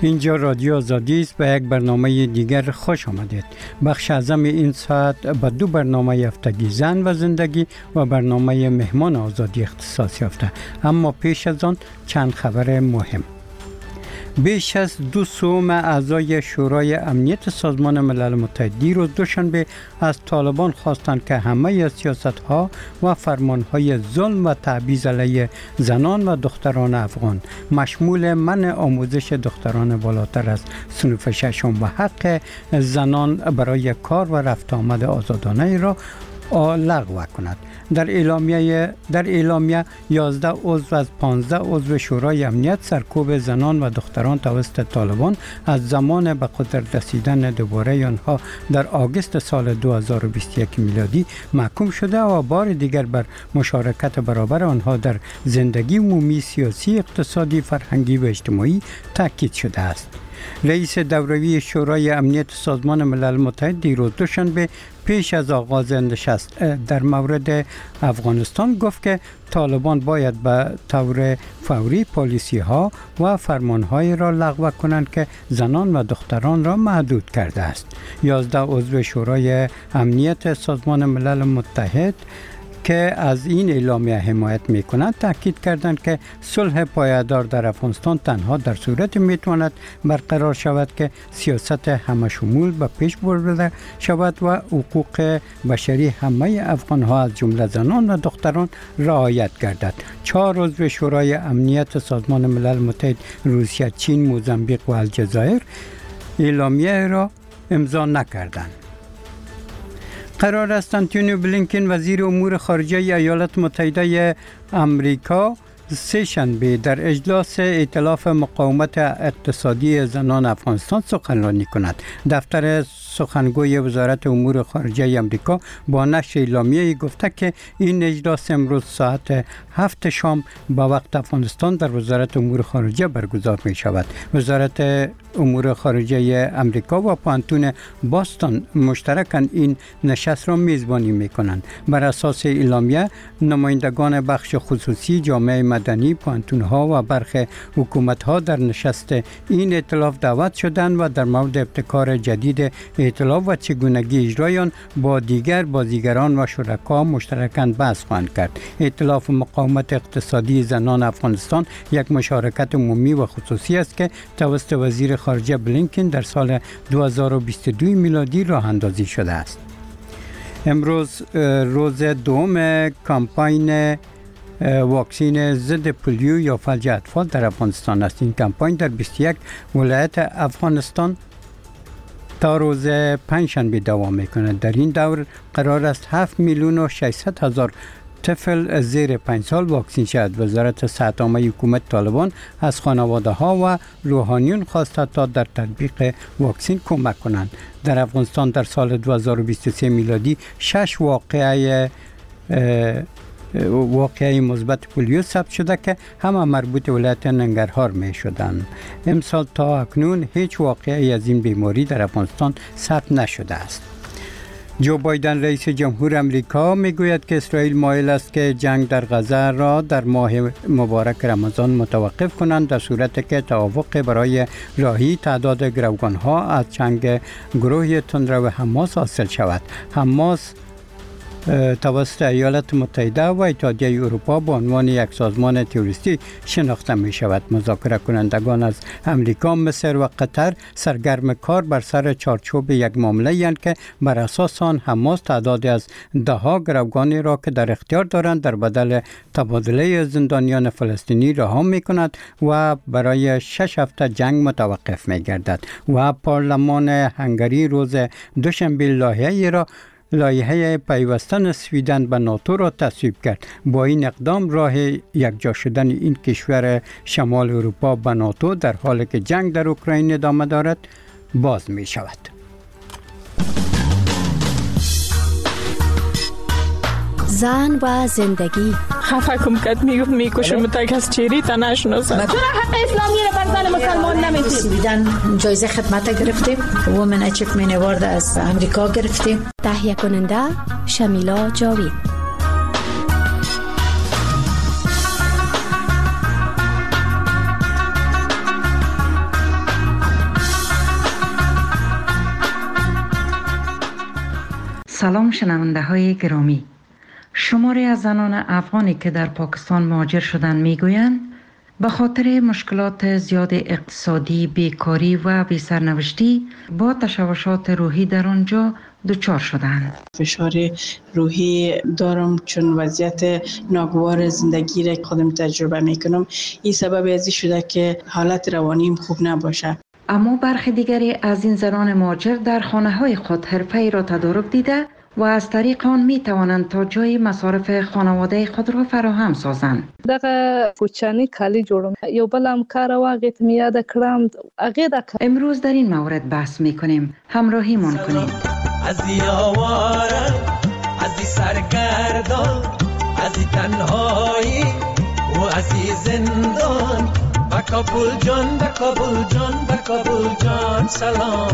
اینجا رادیو آزادی است. به یک برنامه دیگر خوش آمدید. بخش اعظم این ساعت به دو برنامه هفتگی زن و زندگی و برنامه مهمان آزادی اختصاص یافته. اما پیش از آن چند خبر مهم. بیش از 200 اعضای شورای امنیت سازمان ملل متحد دیروز دوشنبه از طالبان خواستند که همه سیاست‌ها و فرمان‌های ظلم و تبعیض علیه زنان و دختران افغان مشمول منع آموزش دختران بالاتر از صنف ششم و حق زنان برای کار و رفت آمد آزادانه را لغو کند. در اعلامیه 11 عضو از 15 عضو شورای امنیت سرکوب زنان و دختران توسط طالبان از زمان به قدرت رسیدن دوباره آنها در آگوست سال 2021 میلادی محکوم شده و بار دیگر بر مشارکت برابر آنها در زندگی عمومی، سیاسی، اقتصادی، فرهنگی و اجتماعی تاکید شده است. رئیس دوره‌ای شورای امنیت سازمان ملل متحد دیروز دوشنبه پیش از آغاز نشست در مورد افغانستان گفت که طالبان باید به طور فوری پالیسی ها و فرمان های را لغو کنند که زنان و دختران را محدود کرده است. 11 عضو شورای امنیت سازمان ملل متحد که از این اعلامیه حمایت می‌کنند تاکید کردند که صلح پایدار در افغانستان تنها در صورت میتواند برقرار شود که سیاست همه‌شمول به پیش برده شود و حقوق بشری همه افغان‌ها از جمله زنان و دختران رعایت گردد. 4 عضو شورای امنیت سازمان ملل متحد روسیه، چین، موزامبیک و الجزایر اعلامیه را امضا نکردند. قرار است آنتونی بلینکن وزیر امور خارجه ایالات متحده آمریکا سه‌شنبه در اجلاس ائتلاف مقاومت اقتصادی زنان افغانستان سخنرانی کند. دفتر سخنگوی وزارت امور خارجه آمریکا با نشر اعلامیه‌ای گفته که این اجلاس امروز ساعت 7 شام با وقت افغانستان در وزارت امور خارجه برگزار می شود. وزارت امور خارجه آمریکا و پانتون باستون مشترکاً این نشست را میزبانی می کنند. بر اساس اعلامیه نمایندگان بخش خصوصی، جامعه مدنی، پانتون‌ها و برخی حکومت‌ها در نشست این ائتلاف دعوت شدند و در مورد ابتکار جدید ائتلاف و چگونگی اجرای آن با دیگر بازیگران و شرکا مشترکاً بحث خواهند کرد. ائتلاف مقاومت اقتصادی زنان افغانستان یک مشارکت عمومی و خصوصی است که توسط وزیر خارجه بلینکن در سال 2022 میلادی راه اندازی شده است. امروز روز دوم کمپاین واکسین ضد پولیو یا فلج اطفال در افغانستان است. این کمپاین در 21 ولایت افغانستان تا روز پنجشنبه دوام می‌کند. در این دور قرار است 7,600,000 طفل زیر 5 سال واکسین شود. وزارت صحت عامه حکومت طالبان از خانواده‌ها و روحانیون خواسته تا در تطبیق واکسین کمک کنند. در افغانستان در سال 2023 میلادی 6 واقعه مثبت پولیو ثبت شده که همه مربوط ولایت ننگرهار می شدند. امسال تا اکنون هیچ واقعه از این بیماری در افغانستان ثبت نشده است. جو بایدن رئیس جمهور امریکا میگوید که اسرائیل مایل است که جنگ در غزه را در ماه مبارک رمضان متوقف کنند در صورتی که توافق برای رهایی تعداد گروگانها از چنگ گروه تندرو حماس حاصل شود. حماس توسط ایالات متحده و اتحادیه اروپا به عنوان یک سازمان تروریستی شناخته می شود. مذاکره کنندگان از امریکا، مصر و قطر سرگرم کار بر سر چارچوب یک معامله اند که بر اساس آن حماس تعدادی از دهها گروگانی را که در اختیار دارند در بدل تبادله زندانیان فلسطینی رها می کند و برای 6 هفته جنگ متوقف می گردد. و پارلمان هنگری روز دوشنبه لایحه پیوستن سویدن به ناتو را تصویب کرد. با این اقدام راه یکجا شدن این کشور شمال اروپا به ناتو در حالی که جنگ در اوکراین ادامه دارد باز می شود. زن و زندگی خفه کم کد میکشم تا کس چیری تا نشناسم. چرا حق اسلامی را بر زن مسلمان نمیدید؟ سویدن جایزه خدمت گرفتیم، وومن اچیومنت اوارد از امریکا گرفتیم. تهیه کننده شمیلا جاوید. سلام شنونده های گرامی. شماری از زنان افغانی که در پاکستان مهاجر شدند میگویند به خاطر مشکلات زیاد اقتصادی، بیکاری و بی‌سرنوشتی با تشوشات روحی در آنجا دچار شدند. فشار روحی دارم چون وضعیت ناگوار زندگی را خودم تجربه میکنم. این سبب ازی شده که حالت روانیم خوب نباشه. اما برخی دیگری از این زنان مهاجر در خانه های خود حرفه‌ای را تدارک دیده و از طریق آن می توانند تا جای مصارف خانواده خود را فراهم سازند. دغه کوچانی کالی جوړم یو بل همکار واغې ته یاد کړم هغه د امروز در این مورد بحث می کنیم. همراهی من کنید. از یاواره از سرگردان از تنهایی و از زندان کابل جان به کابل جان به کابل جان سلام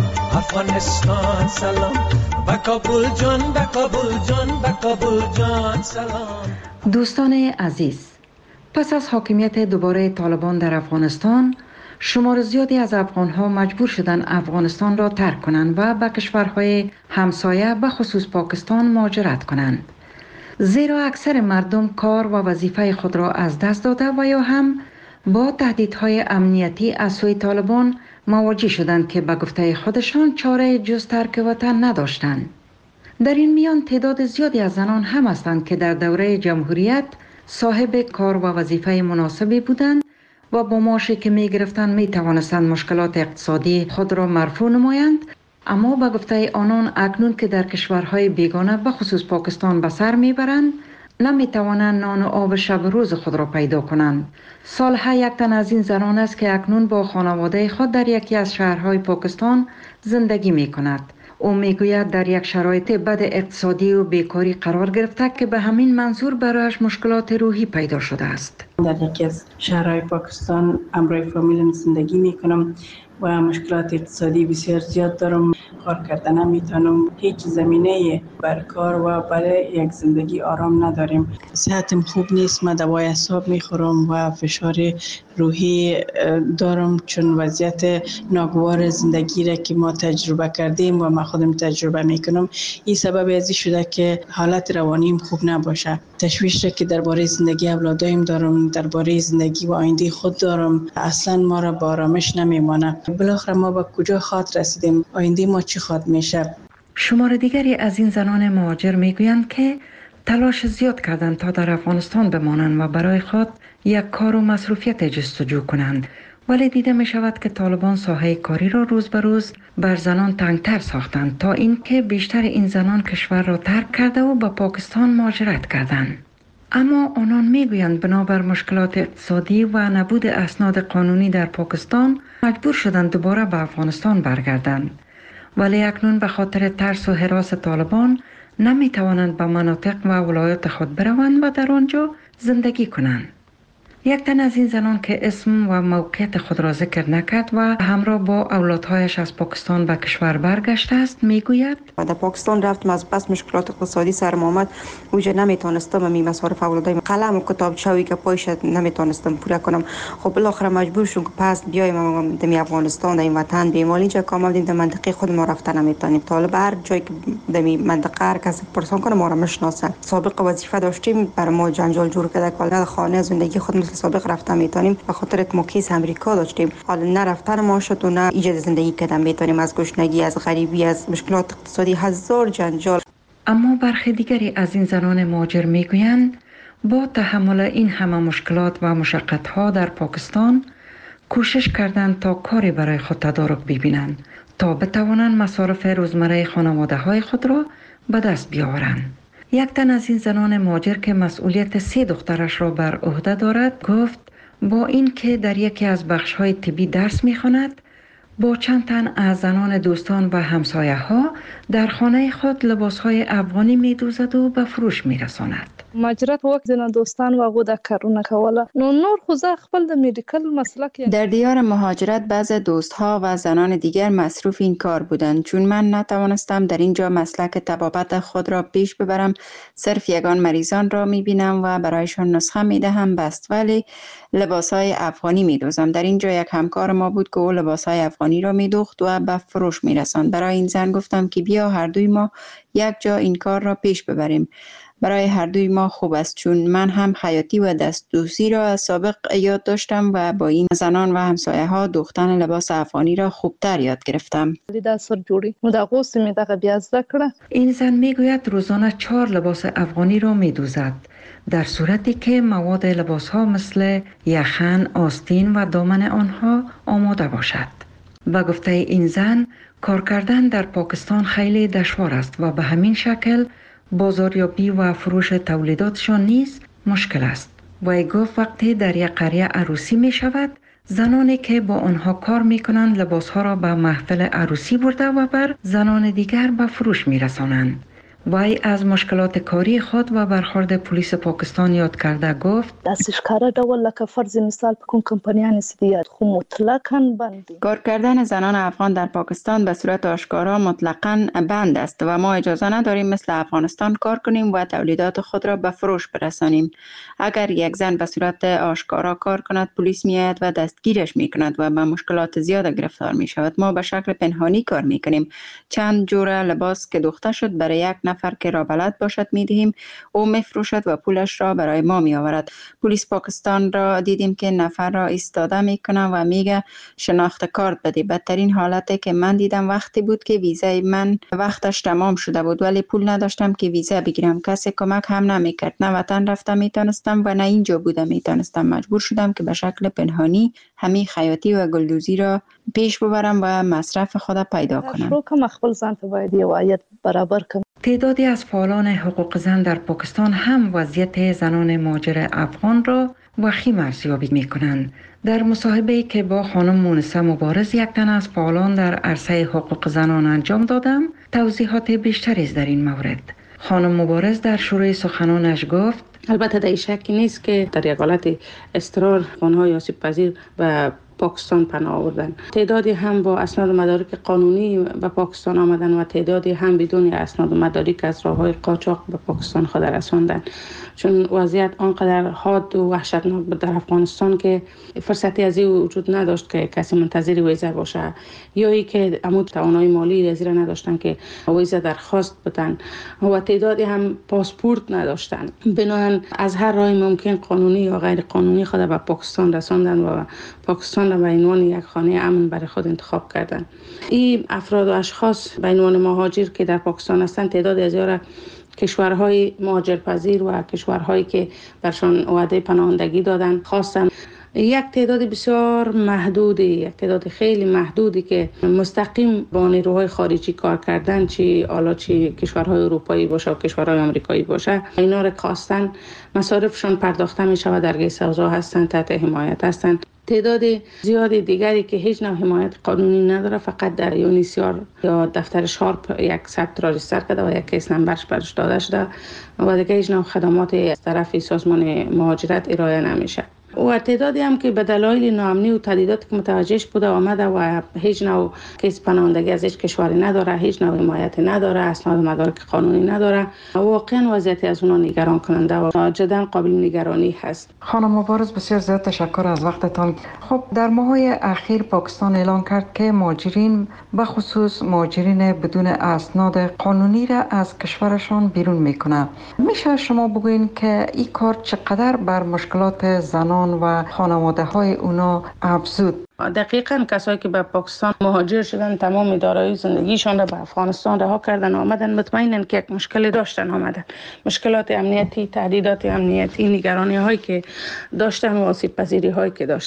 افغانستان سلام به کابل جان به کابل جان به کابل جان سلام. دوستان عزیز، پس از حاکمیت دوباره طالبان در افغانستان شمار زیادی از افغان‌ها مجبور شدند افغانستان را ترک کنند و به کشورهای همسایه به خصوص پاکستان مهاجرت کنند، زیرا اکثر مردم کار و وظیفه خود را از دست داده و یا هم با تهدیدهای امنیتی از سوی طالبان مواجه شدند که به گفته خودشان چاره جز ترک وطن نداشتند. در این میان تعداد زیادی از زنان هم هستند که در دوره جمهوریت صاحب کار و وظیفه مناسبی بودند و با معاشی که می گرفتند می توانستند مشکلات اقتصادی خود را مرفوع نمایند، اما به گفته آنان اکنون که در کشورهای بیگانه به خصوص پاکستان به سر می برند نمی توانند نان و آب شب روز خود را پیدا کنند. سالها یک تن از این زنان است که اکنون با خانواده خود در یکی از شهرهای پاکستان زندگی می کند. او می گوید در یک شرایط بد اقتصادی و بیکاری قرار گرفته که به همین منظور برایش مشکلات روحی پیدا شده است. در یکی از شهرهای پاکستان همراه فامیلم زندگی می کنم و مشکلات اقتصادی بسیار زیاد دارم. کار کردن نمیتونم، هیچ زمینه بر کار و برای یک زندگی آرام نداریم. صحتم خوب نیست، من دوای اعصاب میخورم و فشار روحی دارم چون وضعیت ناگوار زندگی را که ما تجربه کردیم و من خودم تجربه میکنم این سبب ازی شده که حالت روانیم خوب نباشه. تشویش را که درباره زندگی اولادایم دارم، درباره زندگی و آینده خود دارم، اصلا ما را با آرامش نمیمانه. بالاخره ما به کجا خواهد رسیدیم؟ آینده ما چی خواهد میشه؟ شمار دیگری از این زنان مهاجر میگویند که تلاش زیاد کردند تا در افغانستان بمانند و برای خود یک کار و مصروفیت جستجو کنند، ولی دیده می شود که طالبان ساحه کاری را روز به روز بر زنان تنگتر ساختند تا اینکه بیشتر این زنان کشور را ترک کرده و به پاکستان مهاجرت کردند. اما آنان میگویند بنابر مشکلات اقتصادی و نبود اسناد قانونی در پاکستان مجبور شدند دوباره به افغانستان برگردند، ولی اکنون به خاطر ترس و هراس طالبان نمی توانند به مناطق و ولایات خود بروند و در آنجا زندگی کنند. یک تن از این زنان که اسم و موقعیت خود را ذکر نکرد و همراه با اولادهایش از پاکستان به کشور برگشته است میگوید در پاکستان رفتم، از بس مشکلات اقتصادی سرم آمد، اونجا نمیتونستم می مصارف اولادایم قلم و کتابچه‌ای که پایش نمیتونستم پوره کنم. خب بالاخره مجبور شدم که پس بیایم در افغانستان، در این وطن بیایم. اینجا که آمدیم در منطقه خود ما رفتن نمیتونیم. طالب هر جایی که در منطقه هر کس پرسان کنه ما را میشناسه. سابق وظیفه داشتیم، برای ما جنجال جور کرده که خانه زندگی خود مثل سابق رفتن میتونیم، به خاطر که ما کیس امریکا داشتیم. حالا نه رفتن ما شد و نه ایجاد زندگی کردن میتونیم، از گشنگی، از غریبی، از مشکلات اقتصادی، هزار جنجال. اما برخی دیگری از این زنان مهاجر میگویند با تحمل این همه مشکلات و مشقت‌ها در پاکستان کوشش کردند تا کاری برای خود تدارک ببینند تا بتوانند مصارف روزمره خانواده‌های خود را به دست بیاورند. یک تن از این زنان مهاجر که مسئولیت 3 دخترش را بر عهده دارد گفت با این که در یکی از بخش‌های طبی درس می‌خواند، با چند تن از زنان دوستان و همسایه‌ها در خانه خود لباس‌های افغانی می‌دوزد و به فروش می‌رساند. مهاجرت وخت نه دوستان و هغه د کارونه کوله نو نور خو زه خپل د میډیکل مسلک در دیار مهاجرت بعض دوستها و زنان دیگر مصروف این کار بودند. چون من نتوانستم در اینجا مسلک طبابت خود را پیش ببرم، صرف یگان مریضان را میبینم و برایشان نسخه میدهم بست، ولی لباسهای افغانی میدوزم. در اینجا یک همکار ما بود که او لباسهای افغانی را میدوخت و به فروش میرساند. برای این زن گفتم که بیا هر دوی ما یک جا این کار را پیش ببریم. برای هر دوی ما خوب است، چون من هم خیاطی و دستدوزی را از سابق یاد داشتم و با این زنان و همسایه ها دوختن لباس افغانی را خوبتر یاد گرفتم. این زن میگوید روزانه 4 لباس افغانی را میدوزد، در صورتی که مواد لباس ها مثل یخن، آستین و دامن آنها آماده باشد. و گفته این زن کار کردن در پاکستان خیلی دشوار است و به همین شکل بازاریابی و فروش تولیداتشان نیز مشکل است. و گفت وقتی در یک قریه عروسی می شود، زنانی که با آنها کار می کنند لباس ها را به محفل عروسی برده و بر زنان دیگر به فروش می رسانند. وی از مشکلات کاری خود و برخورد پلیس پاکستان یاد کرده گفت دستش کار ډول لکه فرض مثال په کوم کمپنیانو سیدیات خو مطلقاً بند. کار کردن زنان افغان در پاکستان به صورت آشکارا مطلقاً بند است و ما اجازه نداریم مثل افغانستان کار کنیم و تولیدات خود را به فروش برسانیم. اگر یک زن به صورت آشکارا کار کند، پلیس میآید و دستگیرش میکند و به مشکلات زیاد گرفتار می شود. ما به شکل پنهانی کار میکنیم. چند جوره لباس که دوخته شد برای یک نفر که را بلد باشد میدهیم، او میفروشد و پولش را برای ما می آورد. پلیس پاکستان را دیدیم که نفر را ایستاده میکنه و میگه شناخت کارت بده. بدترین حالتی که من دیدم وقتی بود که ویزای من وقتش تمام شده بود ولی پول نداشتم که ویزا بگیرم. کسی کمک هم نمیکرد. نه وطن رفتم میتونستم و نه اینجا بودم میتونستم. مجبور شدم که به شکل پنهانی همین خیاطی و گلدوزی را پیش ببرم و مصرف خود پیدا کنم. تعدادی از فعالان حقوق زن در پاکستان هم وضعیت زنان مهاجر افغان را وخیم ارزیابی می کنند. در مصاحبه‌ای که با خانم مونسه مبارز، یک تن از فعالان در عرصه حقوق زنان انجام دادم، توضیحات بیشتری در این مورد. خانم مبارز در شروع سخنانش گفت البته در شکی نیست که در یک حالت اضطرار افغان‌های آسیب پذیر و پاکستان پناه آوردن. تعدادی هم با اسناد و مدارک قانونی به پاکستان آمدن و تعدادی هم بدون اسناد و مدارک از راه‌های قاچاق به پاکستان خود رساندن. چون وضعیت آنقدر حاد و وحشتناک بود در افغانستان که فرصتی از این وجود نداشت که کسی منتظر ویزا باشه، یا ای که عمود توانایی مالی از این نداشتن که ویزا درخواست بدن و تعدادی هم پاسپورت نداشتن. بنابراین از هر راه ممکن قانونی یا غیر قانونی خود به پاکستان رساندن و پاکستان را به عنوان یک خانه امن برای خود انتخاب کردن. این افراد و اشخاص به عنوان مهاجر که در پاکستان هستند، تعداد زیاد کشورهای مهاجرپذیر و کشورهایی که برشان وعده پناهندگی دادن خواستن. یک تعداد بسیار محدودی، یک تعداد خیلی محدودی که مستقیم با نیروهای خارجی کار کردن، چی حالا چی کشورهای اروپایی باشه و کشورهای آمریکایی باشه، اینا را خواستن مصارفشان پرداخته می شود، در سازا هستن، تحت حمایت هستن. تعداد زیادی دیگری که هیچ نوع حمایت قانونی نداره، فقط در یونیسیار یا دفتر شارپ یک ثبت راجستر کرده و یک کیس نمبرش برش داده شده و دیگه هیچ نوع خدمات از طرف سازمان مهاجرت ارائه نمیشه. و تعدادی هم که به دلایل ناامنی و تهدیدات که متوجهش بوده آمده و هیچ نوع کیس پناهندگی از هیچ کشوری نداره، هیچ نوع حمایت نداره، اسناد و مدارک قانونی نداره، واقعا وضعیت از اونها نگران کننده و جدا قابل نگرانی هست. خانم مبارز، بسیار زیاد تشکر از وقتتان. خب در ماه‌های اخیر پاکستان اعلان کرد که مهاجرین، به خصوص مهاجرین بدون اسناد قانونی را از کشورشان بیرون میکنه. میشه شما بگوین که این کار چقدر بر مشکلات زنان و خانواده های اونا افزود؟ دقیقاً کسایی که به پاکستان مهاجر شدن تمام دارایی زندگیشان را به افغانستان رها کردن آمدن، مطمئنن که یک مشکل داشتن آمدن. مشکلات امنیتی، تهدیدات امنیتی، نگرانی هایی که داشتن و آسیب پذیری هایی که داشتن.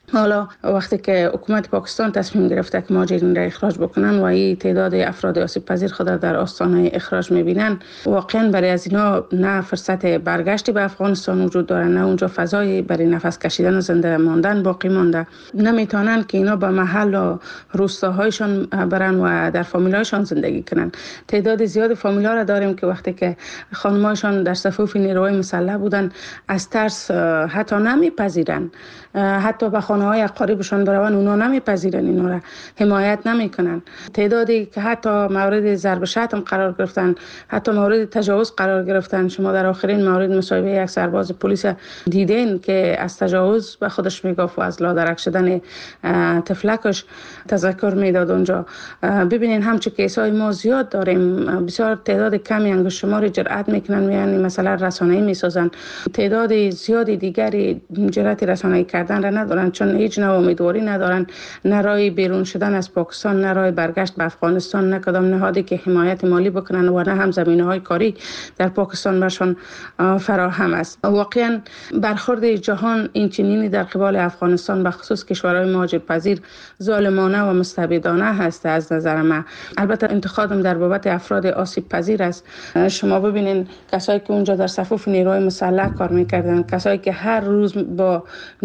حالا وقتی که حکومت پاکستان تصمیم گرفته که مهاجرین را اخراج بکنن و این تعداد افراد آسیب پذیر خود در آستانه اخراج میبینن، واقعا برای از اینا نه فرصت برگشتی به افغانستان وجود داره، نه اونجا فضایی برای نفس کشیدن و زنده ماندن باقی مانده. نمیتونن که اینا به محل و روستاهایشان برن و در فامیلایشان زندگی کنن. تعداد زیاد فامیلا را داریم که وقتی که خانمایشان در صفوف نیروهای مسلح بودن از ترس حتی نمیپذیرن، حتی به خانه‌های اقاربشان برون اونا نمیپذیرن، اینا را حمایت نمیکنن. تعدادی که حتی مورد ضرب شتم قرار گرفتن، حتی مورد تجاوز قرار گرفتن. شما در آخرین مورد مصاحبه یک سرباز پلیس دیدین که از تجاوز به خودش میگفت و از لادرک شدن طفلکش تذکر میداد اونجا. ببینین همچون کیسای ما زیاد داریم، بسیار تعداد کمی انگشت شمار جرأت میکنن میان مثلا رسانه‌ای میسازن. تعداد زیادی دیگری جرأت رسانه‌ای کردن را ندارن، چون هیچ نوع امیدواری ندارن، نه راه بیرون شدن از پاکستان، نه راه برگشت به افغانستان، نه کدام نهادی که حمایت مالی بکنن و نه هم زمینه‌های کاری در پاکستان برشان فراهم است. واقعا برخورد جهان این چنینی در قبال افغانستان به خصوص کشورهای مهاجرپذیر ظالمانه و مستبدانه هست از نظر من. البته انتقادم در بابت افراد آسیب پذیر است. شما ببینین کسایی که اونجا در صفوف نیروهای مسلح کار میکردن، کسایی که هر روز با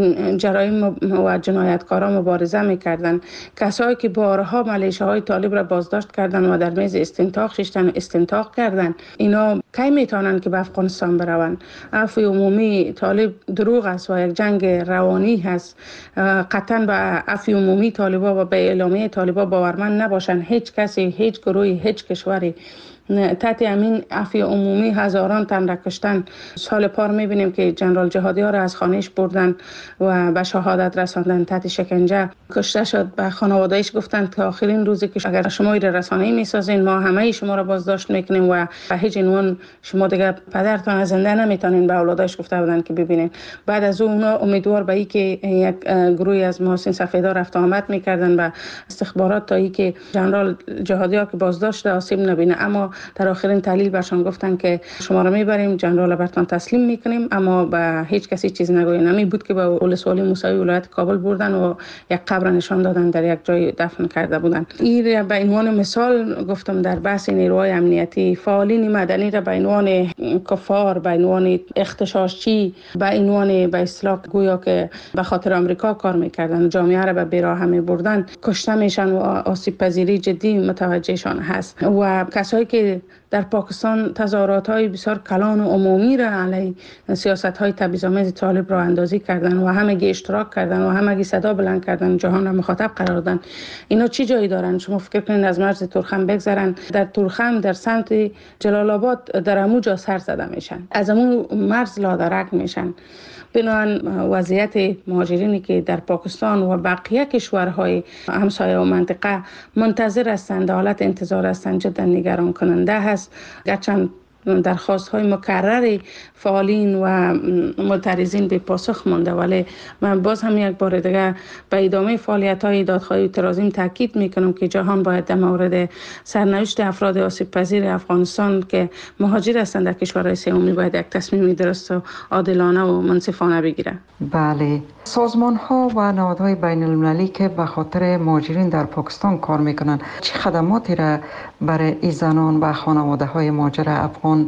جرایم و جنایتکاران مبارزه میکردن، کسایی که بارها ملیشه‌های طالب را بازداشت کردن و در میز استنطاق ششتن استنطاق کردن، اینا کی میتونن که به افغانستان برون؟ عفو عمومی طالب دروغ است و یک جنگ روانی هست. قطعا به عفو عمومی طالبا و به اعلامیه طالبا باورمند نباشن. هیچ کسی، هیچ گروهی، هیچ کشوری تحت امین عفو عمومی هزاران تن را کشتن. سال پار میبینیم که جنرال جهادی ها را از خانهش بردن و به شهادت رساندن، تحت شکنجه کشته شد. به خانوادهش گفتند که آخرین روزی که اگر شما این رسانه‌ای میسازین ما همه شما را بازداشت میکنیم و به هیچ عنوان شما دیگه پدرتان زنده نمیتونین. به اولادش گفته بودن که ببینین. بعد از اونا امیدوار به این که یک گروهی از محسن سفیدا رفت آمد میکردن به استخبارات تا اینکه جنرال جهادی ها که بازداشت آسیب نبینه، اما در آخرین تحلیل برشان گفتن که شما را میبریم، جنرال برتان تسلیم میکنیم، اما به هیچ کسی چیز نگوین. نمی بود که به ولسوالی موسوی ولایت کابل بردن و یک قبر نشان دادن، در یک جای دفن کرده بودن. این به عنوان مثال گفتم در بحث نیروهای امنیتی. فعالین مدنی را به عنوان کفار، به عنوان اغتشاشچی، به عنوان به اصطلاح گویا که به خاطر آمریکا کار میکردن، جامعه را به بیراه میبردن، کشته میشن و آسیب پذیری جدی متوجهشان هست. و کسایی که در پاکستان تظاهرات‌های بسیار کلان و عمومی را علیه سیاست‌های تبعیض‌آمیز طالب را اندازی کردن و همگی اشتراک کردن و همگی صدا بلند کردن، جهان را مخاطب قرار دادن. اینا چی جایی دارن؟ شما فکر کنید از مرز تورخم بگذرن، در تورخم در سمت جلال آباد در اموجا سر زده میشن، از امو مرز لادرک میشن. بنابراین وضعیت مهاجرینی که در پاکستان و بقیه کشورهای همسایه و منطقه منتظر هستند، حالت انتظار هستند، جدا نگران کننده هست. گرچه درخواست‌های مکرر فعالین و معترضین به پاسخ مانده، ولی من باز هم یک بار دیگه به ادامه فعالیت‌های دادخواهی و اعتراضیم تاکید میکنم که جهان باید در مورد سرنوشت افراد آسیب پذیر افغانستان که مهاجر هستند در کشورهای سومی باید یک تصمیم درست و عادلانه و منصفانه بگیره. بله، سازمان‌ها و نهادهای بین‌المللی که به خاطر مهاجرین در پاکستان کار میکنند چه خدماتی را برای این زنان و خانواده‌های مهاجر افغان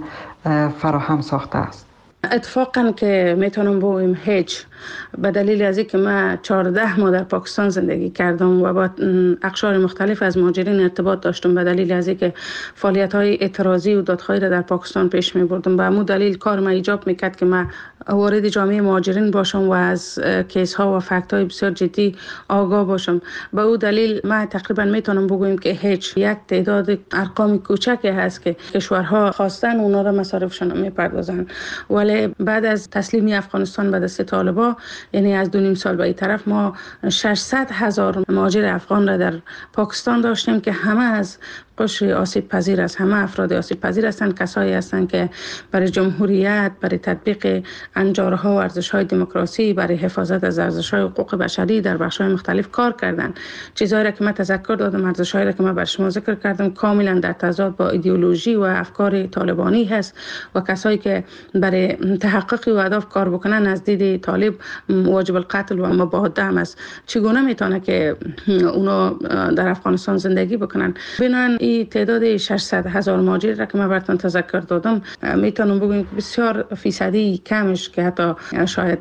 فراهم ساخته است؟ اتفاقا که میتونم بگویم هیچ، به دلیل از اینکه من 14 ماه در پاکستان زندگی کردم و با اقشار مختلف از مهاجرین ارتباط داشتم، به دلیل از اینکه فعالیت‌های اعتراضی و دادخواهی را در پاکستان پیش می‌بردم، به همون دلیل کار ما ایجاب می‌کرد که من وارد جامعه مهاجرین باشم و از کیس‌ها و فکت‌های بسیار جدی آگاه باشم. به اون دلیل من تقریبا میتونم بگویم که هیچ، یک تعداد ارقام کوچکی هست که کشورها خواستن اونا را مصارفشون میپردازن، ولی بعد از تسلیمی افغانستان به دست طالبان، یعنی از 2.5 سال به این طرف، ما 600,000 مهاجر افغان را در پاکستان داشتیم که همه از قشر آسیب پذیر است. همه افراد آسیب پذیر هستند، کسایی هستند که برای جمهوریت، برای تطبیق انجارها و ارزش‌های دموکراسی، برای حفاظت از ارزش‌های حقوق بشری در بخش‌های مختلف کار کردند. چیزایی را که من تذکر دادم، ارزش‌هایی را که من بر شما ذکر کردم، کاملا در تضاد با ایدئولوژی و افکار طالبانی هست و کسایی که برای تحقق و اهداف کار بکنن از دید طالب واجب القتل و مباهات هم است. چگونه میتونه که اونا در افغانستان زندگی بکنن؟ بنان این تعداد 600,000 مهاجر را که من براتون تذکر دادم، میتونم بگم که بسیار فیصدی کمش که حتی شاید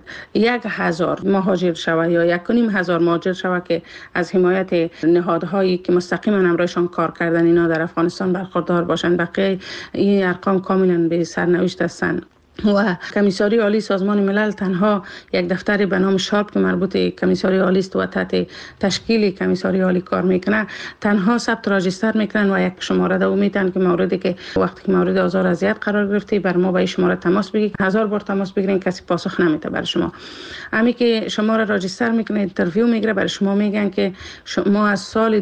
1,000 مهاجر شوه یا 1,500 مهاجر شوه که از حمایت نهادهایی که مستقیما امرایشان کار کردن اینا در افغانستان برخوردار باشند. بقیه این ارقام کاملا به سرنوشت هستند. و کمیساری عالی سازمان ملل تنها یک دفتر به نام شارپ که مربوط کمیساری عالی است و تحت تشکیل کمیساری عالی کار میکنه، تنها ثبت راجستر میکنن و یک شماره دو میتن که موردی که وقتی که مورد آزار اذیت قرار گرفته بر ما با این شماره تماس بگیرید. 1000 بار تماس بگیرین کسی پاسخ نمیده برای شما. همین که شما را راجستر میکنه، اینترویو میگیره، برای شما میگن که ما از سال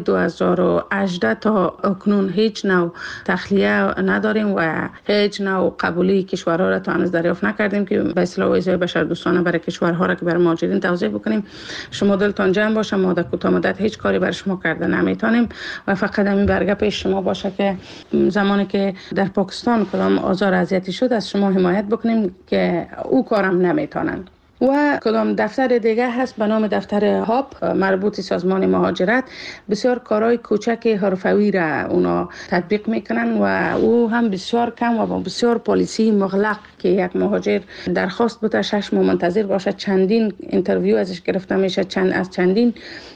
2018 تا اکنون هیچ نوع تخلیه نداریم و هیچ نوع قبولی کشورها را تا دریافت نکردیم که به اصطلاح ویزای بشردوستانه برای کشورها را که برای مهاجرین توزیع بکنیم. شما دلتان جمع باشه، ما در کوتاه مدت هیچ کاری برای شما کرده نمیتونیم و فقط همین برگه پیش شما باشه که زمانی که در پاکستان کدام آزار اذیتی شد از شما حمایت بکنیم که او کارم نمیتونن. و کدام دفتر دیگه هست به نام دفتر هاب مربوط سازمان مهاجرت، بسیار کارهای کوچک حرفوی را اونا تطبیق میکنن و او هم بسیار کم و بسیار پالیسی مغلق که یک مهاجر درخواست بوده 6 ماه منتظر باشه، چندین اینترویو ازش گرفته میشه، از چندین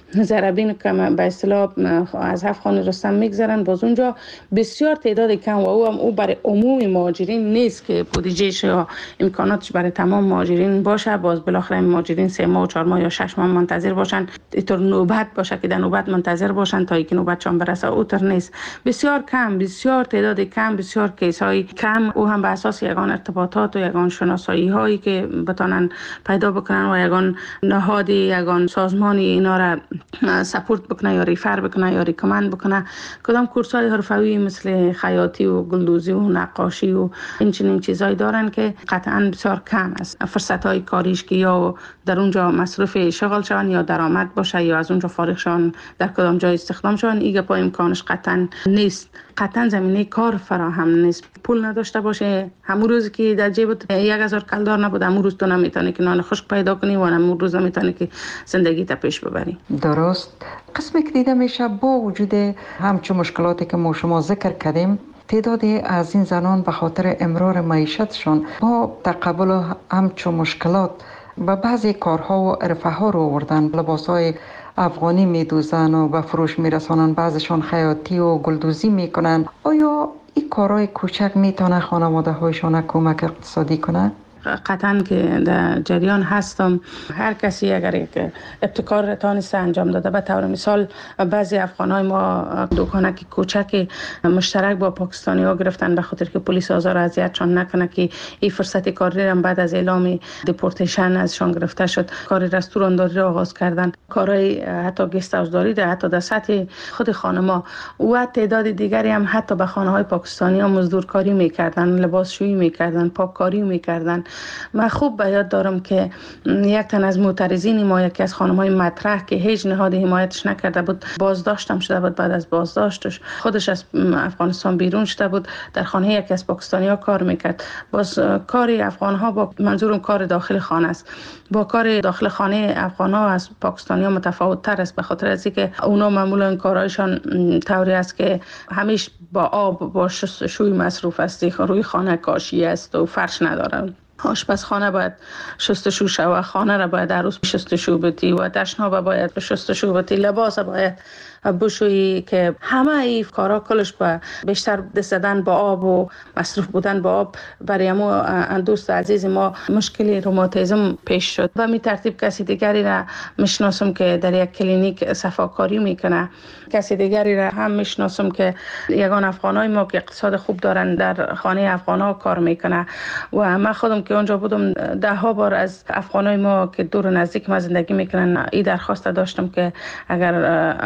ضربین که به اصطلاح از افغان رستم میگذرن، باز اونجا بسیار تعداد کم و او برای عموم مهاجرین نیست که بودجهش یا امکاناتش برای تمام مهاجرین باشه. باز بالاخره مهاجرین 3 ماه و 4 ماه یا 6 ماه منتظر باشن، اینطور نوبت باشه که در نوبت منتظر باشن تا اینکه نوبتشان برسه، اوتر نیست. بسیار کم، بسیار تعداد کم، بسیار کیس های کم، او هم به اساس یگان ارتباطات و یگان شناسایی هایی که بتونن پیدا بکنن و یگان نهادی، یگان سازمانی اینا را سپورت بکنه یا ریفر بکنه یا ریکامند بکنه. کدام کورس‌های حرفوی مثل خیاطی و گلدوزی و نقاشی و این چنین چیزایی دارن که قطعا بسیار کم است. فرصت‌های کاریش که یا در اونجا مصرف شغل شون یا درآمد باشه یا از اونجا فارغ شون در کدام جای استخدام شون، ایگه پا امکانش قطعا نیست. قطعا زمینه کار فراهم نیست. پول نداشته باشه، همون روز که در جیبت 1000 کلدار نبود، همون روز تو نمیتونی که نان خشک پیدا کنی و همون روز نمیتونی که زندگی تا پیش ببری. درست. قسمی که دیده میشه با وجود همچون مشکلاتی که ما شما ذکر کردیم، تعدادی از این زنان به خاطر امرار معیشتشون با تقبل همچون مشکلات و بعضی کارها و عرفه ها رو آوردن. لباسهای افغانی میدوزن و به فروش میرسانن، بعضشان خیاطی و گلدوزی میکنن. آیا این کارهای کوچک میتونه خانواده هایشان کمک اقتصادی کنه؟ قطعا که در جریان هستم. هر کسی اگر یک ابتکار تانسته انجام داده، به طور مثال بعضی افغانای ما دکانک کوچک مشترک با پاکستانی ها گرفتن به خاطر که پلیس آزار و اذیتشان نکنه که این فرصت کاری هم بعد از اعلام دیپورتیشن ازشان گرفته شد کار رستوران داری را آغاز کردن، کارهای حتی گست هاوس داری در حتی در سطح خود خانما و تعداد دیگری هم حتی به خانه های پاکستانی ها مزدورکاری میکردن، لباسشویی میکردن، پاککاری میکردن. من خوب به یاد دارم که یک تن از معترضین ما، یکی از خانم‌های مطرح که هیچ نهاد حمایتش نکرده بود، بازداشتم شده بود. بعد از بازداشتش خودش از افغانستان بیرون شده بود، در خانه یکی از پاکستانی‌ها کار میکرد. باز کار افغان‌ها با منظورم کار داخل خانه است، با کار داخل خانه افغان‌ها از پاکستانی‌ها متفاوت تر است، به خاطر از اینکه اونا معمولا کارهایشان طوری است که همیشه با آب با شستشوی مصروف است، روی خانه کاشی است و فرش ندارن. آشپزخانه باید شستشو شود، خانه را باید هر روز شستشو بدی و دشنا باید شستشو بدی، لباس باید بشویی، که همه این کارا کلش با بیشتر دست زدن با آب و مصروف بودن با آب برای ما دوست عزیز ما مشکلی روماتیسم پیش شد. و می ترتیب کسی دیگری را میشناسم که در یک کلینیک صفاکاری میکنه، کسی دیگری را هم میشناسم که یگان افغانای ما که اقتصاد خوب دارن در خانه افغانا کار میکنه. و من خودم که اونجا بودم 10 بار از افغانای ما که دور و نزدیک ما زندگی میکنن این درخواست داشتم که اگر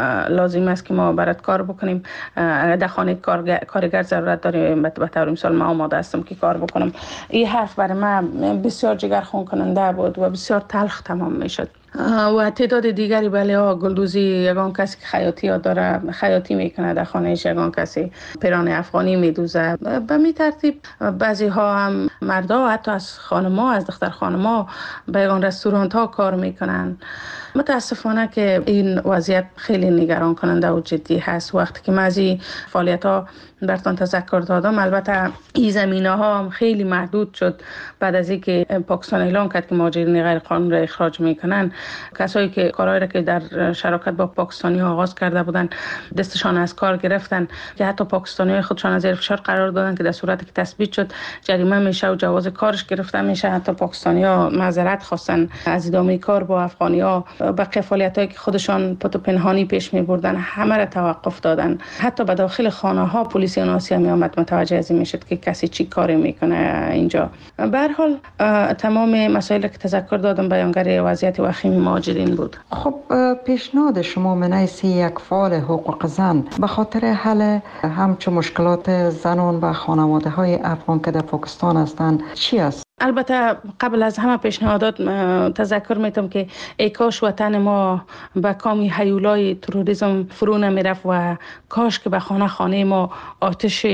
لازم است که ما برات کار بکنیم. در خانه کارگر ضرورت داریم، به طور مثال من آماده هستم که کار بکنم. این حرف برای من بسیار جگرخون کننده بود و بسیار تلخ تمام میشد. و تعداد دیگری بله گلدوزی، یگان کسی که خیاطی ها داره خیاطی میکنه در خانهش، یگان کسی پیران افغانی میدوزه. به می ترتیب بعضی ها هم مردا حتی از خانما، از دختر خانما به یگان رستورانت ها کار میکنن. متاسفانه که این وضعیت خیلی نگران کننده و جدی هست. وقتی که من از این فعالیت ها براتون تذکر دادم، البته این زمینه ها هم خیلی محدود شد بعد از اینکه پاکستان اعلام کرد که مهاجرین غیر قانونی را اخراج میکنن. کسایی که کارهایی را که در شراکت با پاکستانی ها آغاز کرده بودن دستشان از کار گرفتن، که حتی پاکستانی خودشان از زیر فشار قرار دادن که در صورتی که تثبیت شد جریمه میشه و جواز کارش گرفته میشه. حتی پاکستانی ها معذرت خواستن از ادامه کار با افغانی ها. بقیه فعالیتایی که خودشان پت و پنهانی پیش میبردن همه را توقف دادن. حتی به داخل خانه ها پلیس آسیا می آمد متوجه از این میشد که کسی چی کاری میکنه اینجا. به هر حال تمام مسائلی که تذکر دادم بیانگر وضعیت وخیم مهاجرین بود. خب پیشنهاد شما من حیث یک فعال حقوق زن به خاطر حل همچون مشکلات زنان و خانواده های افغان که در پاکستان هستند چی است؟ البته قبل از همه پیشنهادات تذکر میتم که ای کاش وطن ما به کامی هیولای تروریسم فرو نمیرفت و کاش که به خانه ما آتش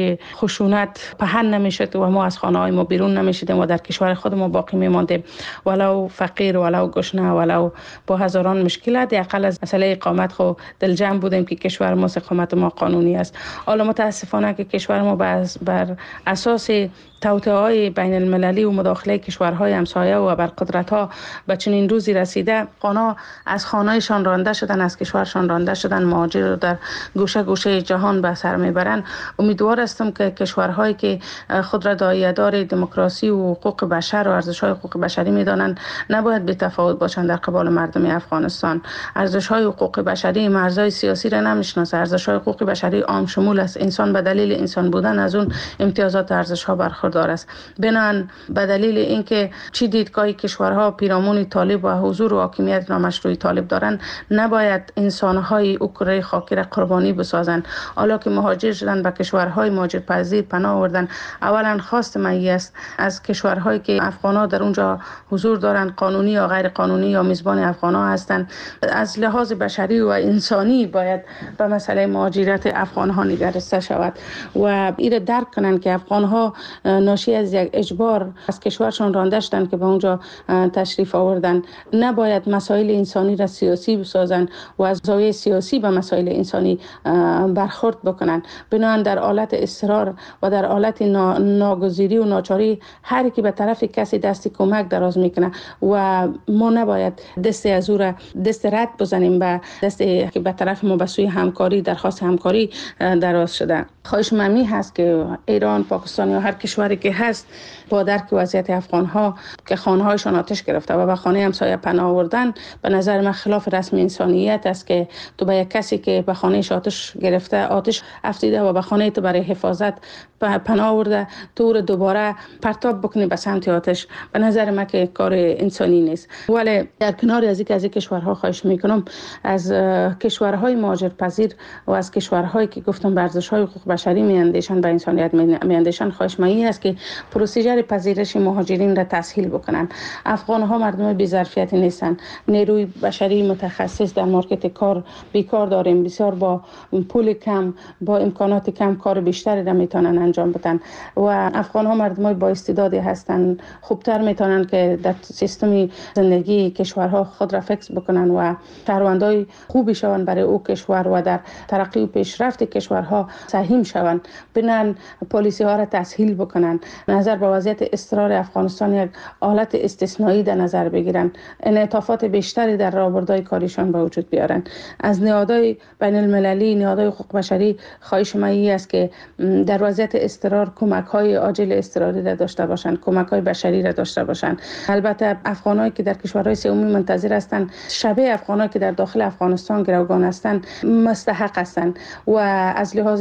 خشونت پهن نمیشد و ما از خانه های ما بیرون نمیشدیم و در کشور خود ما باقی میماندیم، ولو فقیر ولو گشنه ولو با هزاران مشکلات. اقل از مسئله اقامت خو دلجم بودیم که کشور ما اقامت ما قانونی است. حالا متاسفانه که کشور ما بر اساس توطئه‌های بین المللی و مداخله کشورهای همسایه و بر قدرت‌ها به چنین روزی رسیده، آنها از خانه‌شان رانده شدن، از کشورشان رانده شدن، مهاجر رو در گوشه گوشه جهان به سر میبرند. امیدوار هستم که کشورهایی که خود را داعیه‌دار دموکراسی و حقوق بشر و ارزش‌های حقوق بشری می‌دانند نباید بی‌تفاوت باشند در قبال مردم افغانستان. ارزش‌های حقوق بشری مرزهای سیاسی را نمی‌شناسه. ارزش‌های حقوق بشری عام شمول است. انسان به دلیل انسان بودن از اون امتیازات ارزش‌ها برخوردار است. بنابراین به دلیل اینکه چی دیدگاهی کشورها پیرامون طالب و حضور و حاکمیت نامشروع طالب دارند، نباید انسان‌های اوکراین خاکی را قربانی بسازند. حالا که مهاجر شدن به کشورهای مهاجرپذیر پناه آوردن، اولا خواست من است از کشورهایی که افغان‌ها در اونجا حضور دارند، قانونی یا غیر قانونی یا میزبان افغان‌ها هستند، از لحاظ بشری و انسانی باید به مسئله مهاجرت افغان‌ها نگرسته شود و این درک کنند که افغان‌ها ناشی از یک اجبار از کشورشان رانده شدند که به اونجا تشریف آوردن. نباید مسائل انسانی را سیاسی بسازند و از زاویه سیاسی به مسائل انسانی برخورد بکنند. بنابراین در حالت اصرار و در حالت ناگزیری و ناچاری هر کی به طرف کسی دست کمک دراز میکنه و ما نباید دست از او را دست رد بزنیم به دست که به طرف ما به سوی همکاری درخواست همکاری دراز شده. خواهش من هست که ایران، پاکستان یا هر کشوری که هست با درک وضعیت افغان‌ها که خانه‌هایشان آتش گرفته و به خانه همسایه پناه آوردن، به نظر من خلاف رسم انسانیت است که تو به یک کسی که به خانه‌اش آتش گرفته آتش افزوده و به خانه تو برای حفاظت پناه آورده تو رو دوباره پرتاب بکنی به سمت آتش. به نظر من که کار انسانی نیست. ولی در کنار از این کشورها خواهش میکنم از کشورهای مهاجرپذیر و از کشورهایی که گفتم به ارزش‌های حقوق بشری میاندیشند، به انسانیت میاندیشند، خواهش من است که پروسیجر پذیرش مهاجرین را تسهیل بکنند. افغان‌ها مردم بی‌ظرفیتی نیستند. نیروی بشری متخصص در مارکت کار بیکار داریم. بسیار با پول کم، با امکانات کم کار بیشتری را میتونن انجام بدن و افغان‌ها مردم با استعدادی هستند. خوبتر میتونن که در سیستم زندگی کشورها خود را فکس بکنن و شهروندای خوبی شوند برای او کشور و در ترقی و پیشرفت کشورها سهم شوند. بنان پالیسی ها را تسهیل بکنن. نظر به وضعیت اضطرار افغانستان یک حالت استثنایی در نظر بگیرن. انعطافات بیشتری در راهبردهای کاریشان به وجود بیارن. از نهادهای بین المللی، نهادهای حقوق بشری خواهش من است که در وضعیت اضطرار کمک‌های عاجل اضطراری را داشته باشند، کمک‌های بشری را داشته باشند. البته افغانایی که در کشورهای سومی منتظر هستند، شبیه افغانایی که در داخل افغانستان گروگان هستند، مستحق هستند و از لحاظ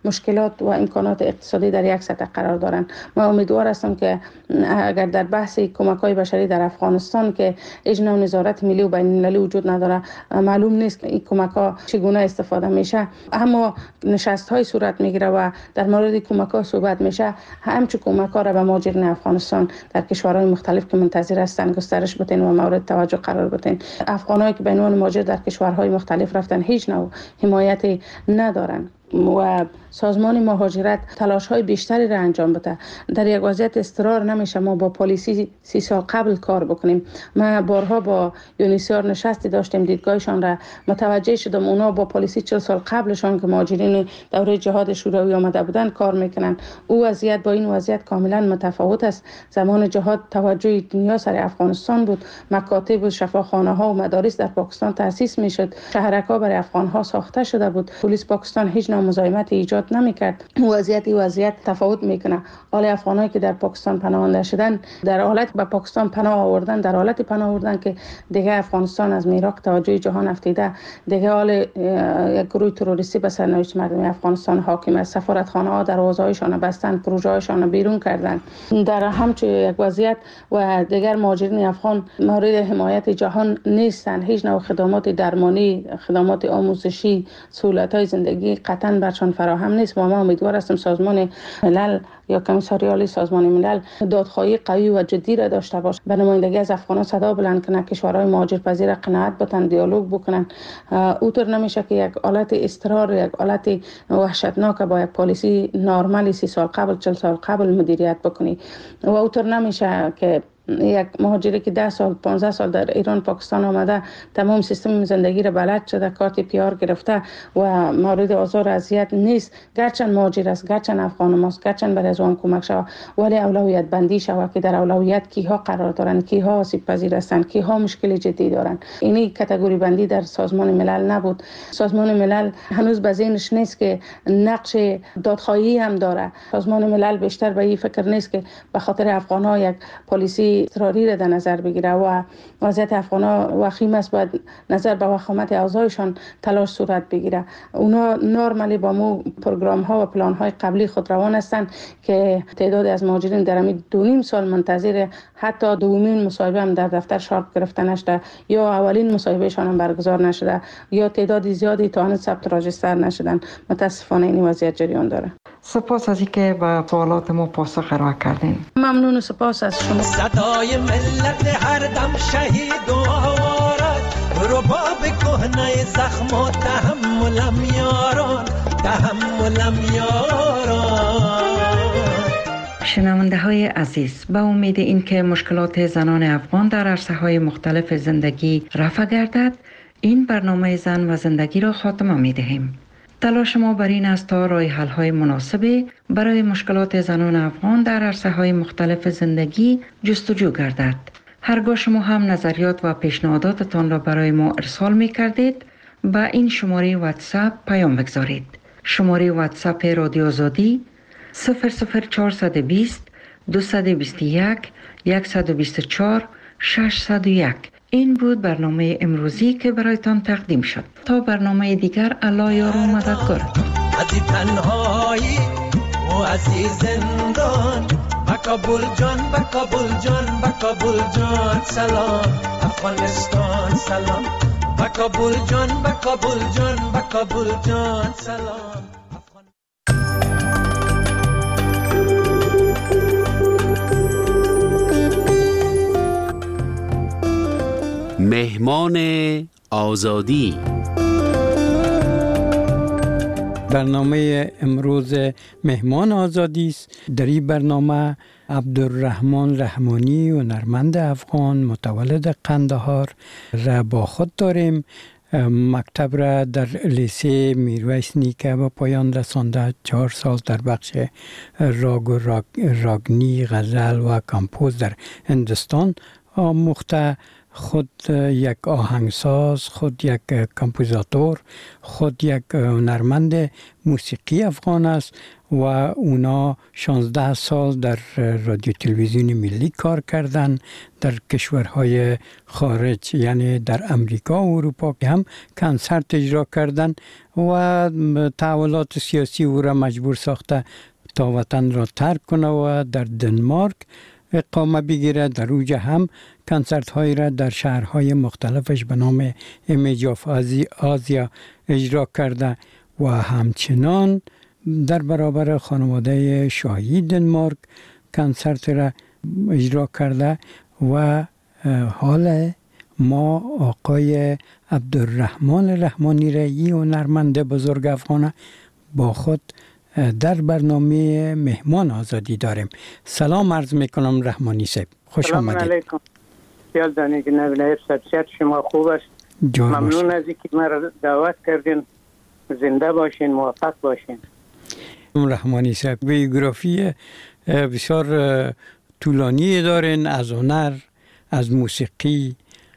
مشکلات و امکانات اقتصادی در یک سطح قرار دارند. من امیدوار هستم که اگر در بحث کمک‌های بشری در افغانستان که هیچ نوع نظارت ملی و بین‌المللی وجود نداره، معلوم نیست که این کمک‌ها چگونه استفاده میشه، اما نشست‌های صورت میگیره و در مورد کمک‌ها صحبت میشه، همچون کمک‌ها را به مهاجرین افغانستان در کشورهای مختلف که منتظر هستند گسترش بدین و مورد توجه قرار بدین. افغانایی که به عنوان مهاجر در کشورهای مختلف رفتن هیچ نوع حمایتی ندارند و سازمان مهاجرت تلاش‌های بیشتری را انجام بده. در یک وضعیت اضطرار نمیشه ما با پلیسی 30 سال قبل کار بکنیم. ما بارها با یونیسیار نشستی داشتیم، دیدگاهشان را متوجه شدم. اونا با پلیسی 40 سال قبلشان که مهاجرین دوره جهاد شوروی آمده بودن کار میکنن. او وضعیت با این وضعیت کاملا متفاوت است. زمان جهاد توجه دنیا سر افغانستان بود، مکاتب و شفاخانه‌ها و مدارس در پاکستان تأسیس میشد، شهرک‌ها برای افغان‌ها ساخته شده بود، پلیس پاکستان هیچ مزاحمت ایجاد نمیکرد. وضعیت تفاوت میکنه. حال افغانایی که در پاکستان پناهنده شدن در حالت به پاکستان پناه آوردن، در حالت پناه آوردن که دیگه افغانستان از میراق توجه جهان افتیده، دیگه حال یک گروه تروریستی به سرنوشت مردم افغانستان حاکم است. سفارتخانه ها دروازه‌هایشان بستن، پروژه هایشان بیرون کردن. در همچون یک وضعیت و دیگر مهاجرین افغان مورد حمایت جهان نیستند. هیچ نوع خدمات درمانی، خدمات آموزشی، سهولت‌های زندگی قطعاً برشان فراهم نیست. ما امیدوار هستیم سازمان ملل یا کمیساری عالی سازمان ملل دادخواهی قوی و جدی را داشته باشه، به نمایندگی از افغانان صدا بلند کنه، کشورهای مهاجرپذیر قناعت بتن، دیالوگ بکنن. اوطور نمیشه که یک حالت اضطرار، یک حالت وحشتناک با یک پالیسی نرمالی 30 سال قبل 40 سال قبل مدیریت بکنی و اوطور نمیشه که یک مهاجری که 10 سال 15 سال در ایران پاکستان آمده تمام سیستم زندگی را بلد شده، کارت پیار گرفته و مورد آزار اذیت نیست، گرچند مهاجر است، گرچند افغان ماست، گرچند برای از آن کمک شود، ولی اولویت بندی شود که در اولویت کیها قرار دارند، کیها آسیب پذیر هستند، کیها مشکل جدی دارند. اینی کاتگوری بندی در سازمان ملل نبود. سازمان ملل هنوز به ذهنش نیست که نقش دادخواهی هم داره. سازمان ملل بیشتر به این فکر نیست که به خاطر افغان‌ها یک پلیسی اضطراری را در نظر بگیره و وضعیت افغان‌ها وخیم است، باید نظر به وخامت اوضاعشان تلاش صورت بگیره. اونا نرمالی با مو پروگرام ها و پلان های قبلی خود روان هستند که تعداد از مهاجرین در همین 2.5 سال منتظر حتی دومین مصاحبه هم در دفتر شارپ گرفته نشده، یا اولین مصاحبهشان هم برگزار نشده، یا تعداد زیادی تا هنوز ثبت راجستر نشدن. متاسفانه این وضعیت جریان داره. سپاس از اینکه به سوالات ما پاسخ ارائه کردین. ممنون و سپاس از شما. صدای ملت هر دم شهید و آوارد، رباب کهنه زخم و تحملم یاران، تحملم یاران. شنونده های عزیز، به امید اینکه مشکلات زنان افغان در عرصه های مختلف زندگی رفع گردد، این برنامه زن و زندگی را خاتمه می دهیم. تلاش ما بر این است تا راه حل های مناسب برای مشکلات زنان افغان در عرصه های مختلف زندگی جستجو گردد. هرگاه شما هم نظریات و پیشنهاداتتان را برای ما ارسال می کردید، با این شماره واتساپ پیام بگذارید. شماره واتساپ رادیو آزادی 00420 221 124 601. این بود برنامه امروزی که برایتان تقدیم شد. تا برنامه دیگر، الله یار و مددگارتان. از این تنهایی و از این زندان، با کابل جان، با کابل جان، با کابل جان سلام. افغانستان سلام. با کابل جان، با کابل جان، با کابل جان سلام. مهمان آزادی. برنامه امروز مهمان آزادی است. در این برنامه عبدالرحمن رحمانی و هنرمند افغان متولد قندهار را با خود داریم. مکتب را در لیسه میرویس نیکه به پایان رسانده. 4 سال در بخش راگ و راگنی، غزل و کمپوز در هندوستان آموخته. خود یک آهنگساز، خود یک کمپوزاتور، خود یک هنرمند موسیقی افغان است و اونا 16 سال در رادیو تلویزیون ملی کار کردن. در کشورهای خارج یعنی در امریکا و اروپا هم کنسرت اجرا کردن و تحولات سیاسی او را مجبور ساخته تا وطن را ترک کنه و در دنمارک اقامه بگیره. در اوجه هم کنسرت های را در شهرهای مختلفش به نام ایمیج آف آزیا اجرا کرده و همچنان در برابر خانواده شاهی دنمارک کنسرت را اجرا کرده. و حال ما آقای عبدالرحمن رحمانی را، این هنرمند بزرگ افغان، با خود در برنامه مهمان آزادی داریم. سلام عرض میکنم رحمانی صاحب، خوش آمدید. سلام علیکم. خیال دانید نبیل صحت شما خوب است. ممنون از اینکه ما را دعوت کردین. زنده باشین، موفق باشین. رحمانی صاحب بیوگرافی بسیار طولانی دارین، از هنر، از موسیقی،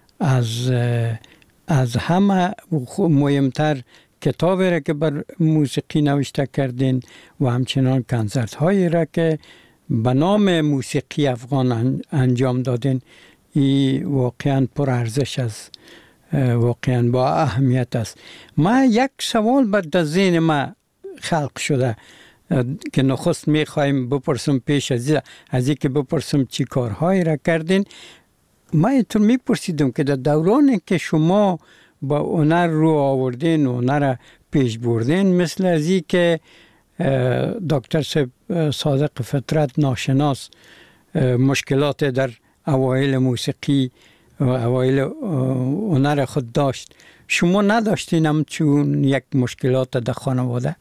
از همه مهمتر کتابی را که بر موسیقی نوشته کردین و همچنان کنسرت هایی را که به نام موسیقی افغان انجام دادین. این واقعا پر ارزش است، واقعا با اهمیت است. ما یک سوال در ذهن ما خلق شده که نخست میخوایم بپرسم، پیش از اینکه بپرسم چی کارهایی را کردین. ما اینطور میپرسیدم که در دورانی که شما با هنر رو آوردین و هنر پیش بردین، مثل از این که دکتر صادق فطرت ناشناس مشکلات در اوایل موسیقی و اوایل هنر خود داشت، شما نداشتین همچون یک مشکلات در خانواده؟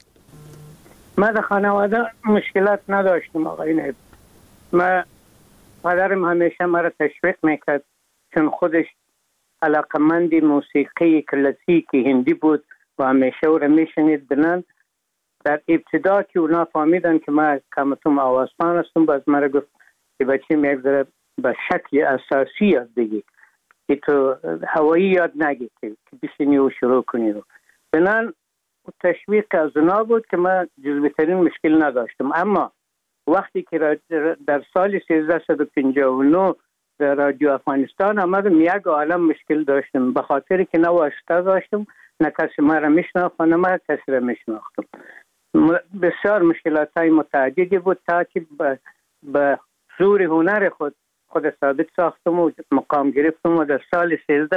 ما در خانواده مشکلات نداشتیم آقای نایب. ما پدرم همیشه مرا تشویق میکرد، چون خودش علاقمند موسیقی کلاسیکی هندی بود و همیشه او را میشنید. بنان در ابتدا که اونا فهمیدن که ما کمتون آوازخوان هستم، باز مرا گفت که بچیم یک ذره به شکل اساسی یاد بگی، که تو هوایی یاد نگی که بشینی و شروع کنی. بنان تشویق از اونا بود که ما جزویترین مشکل نداشتم. اما وقتی که در سال 1359 در رادیو افغانستان آمدم، یک عالم مشکل داشتم، به خاطر که نه واسطه داشتم، نه کسی ما را میشناخت و نه ما کسی را میشناختم. بسیار مشکلات های متعددی بود تا که به زور هنر خود ثابت ساختم و مقام گرفتم و در سال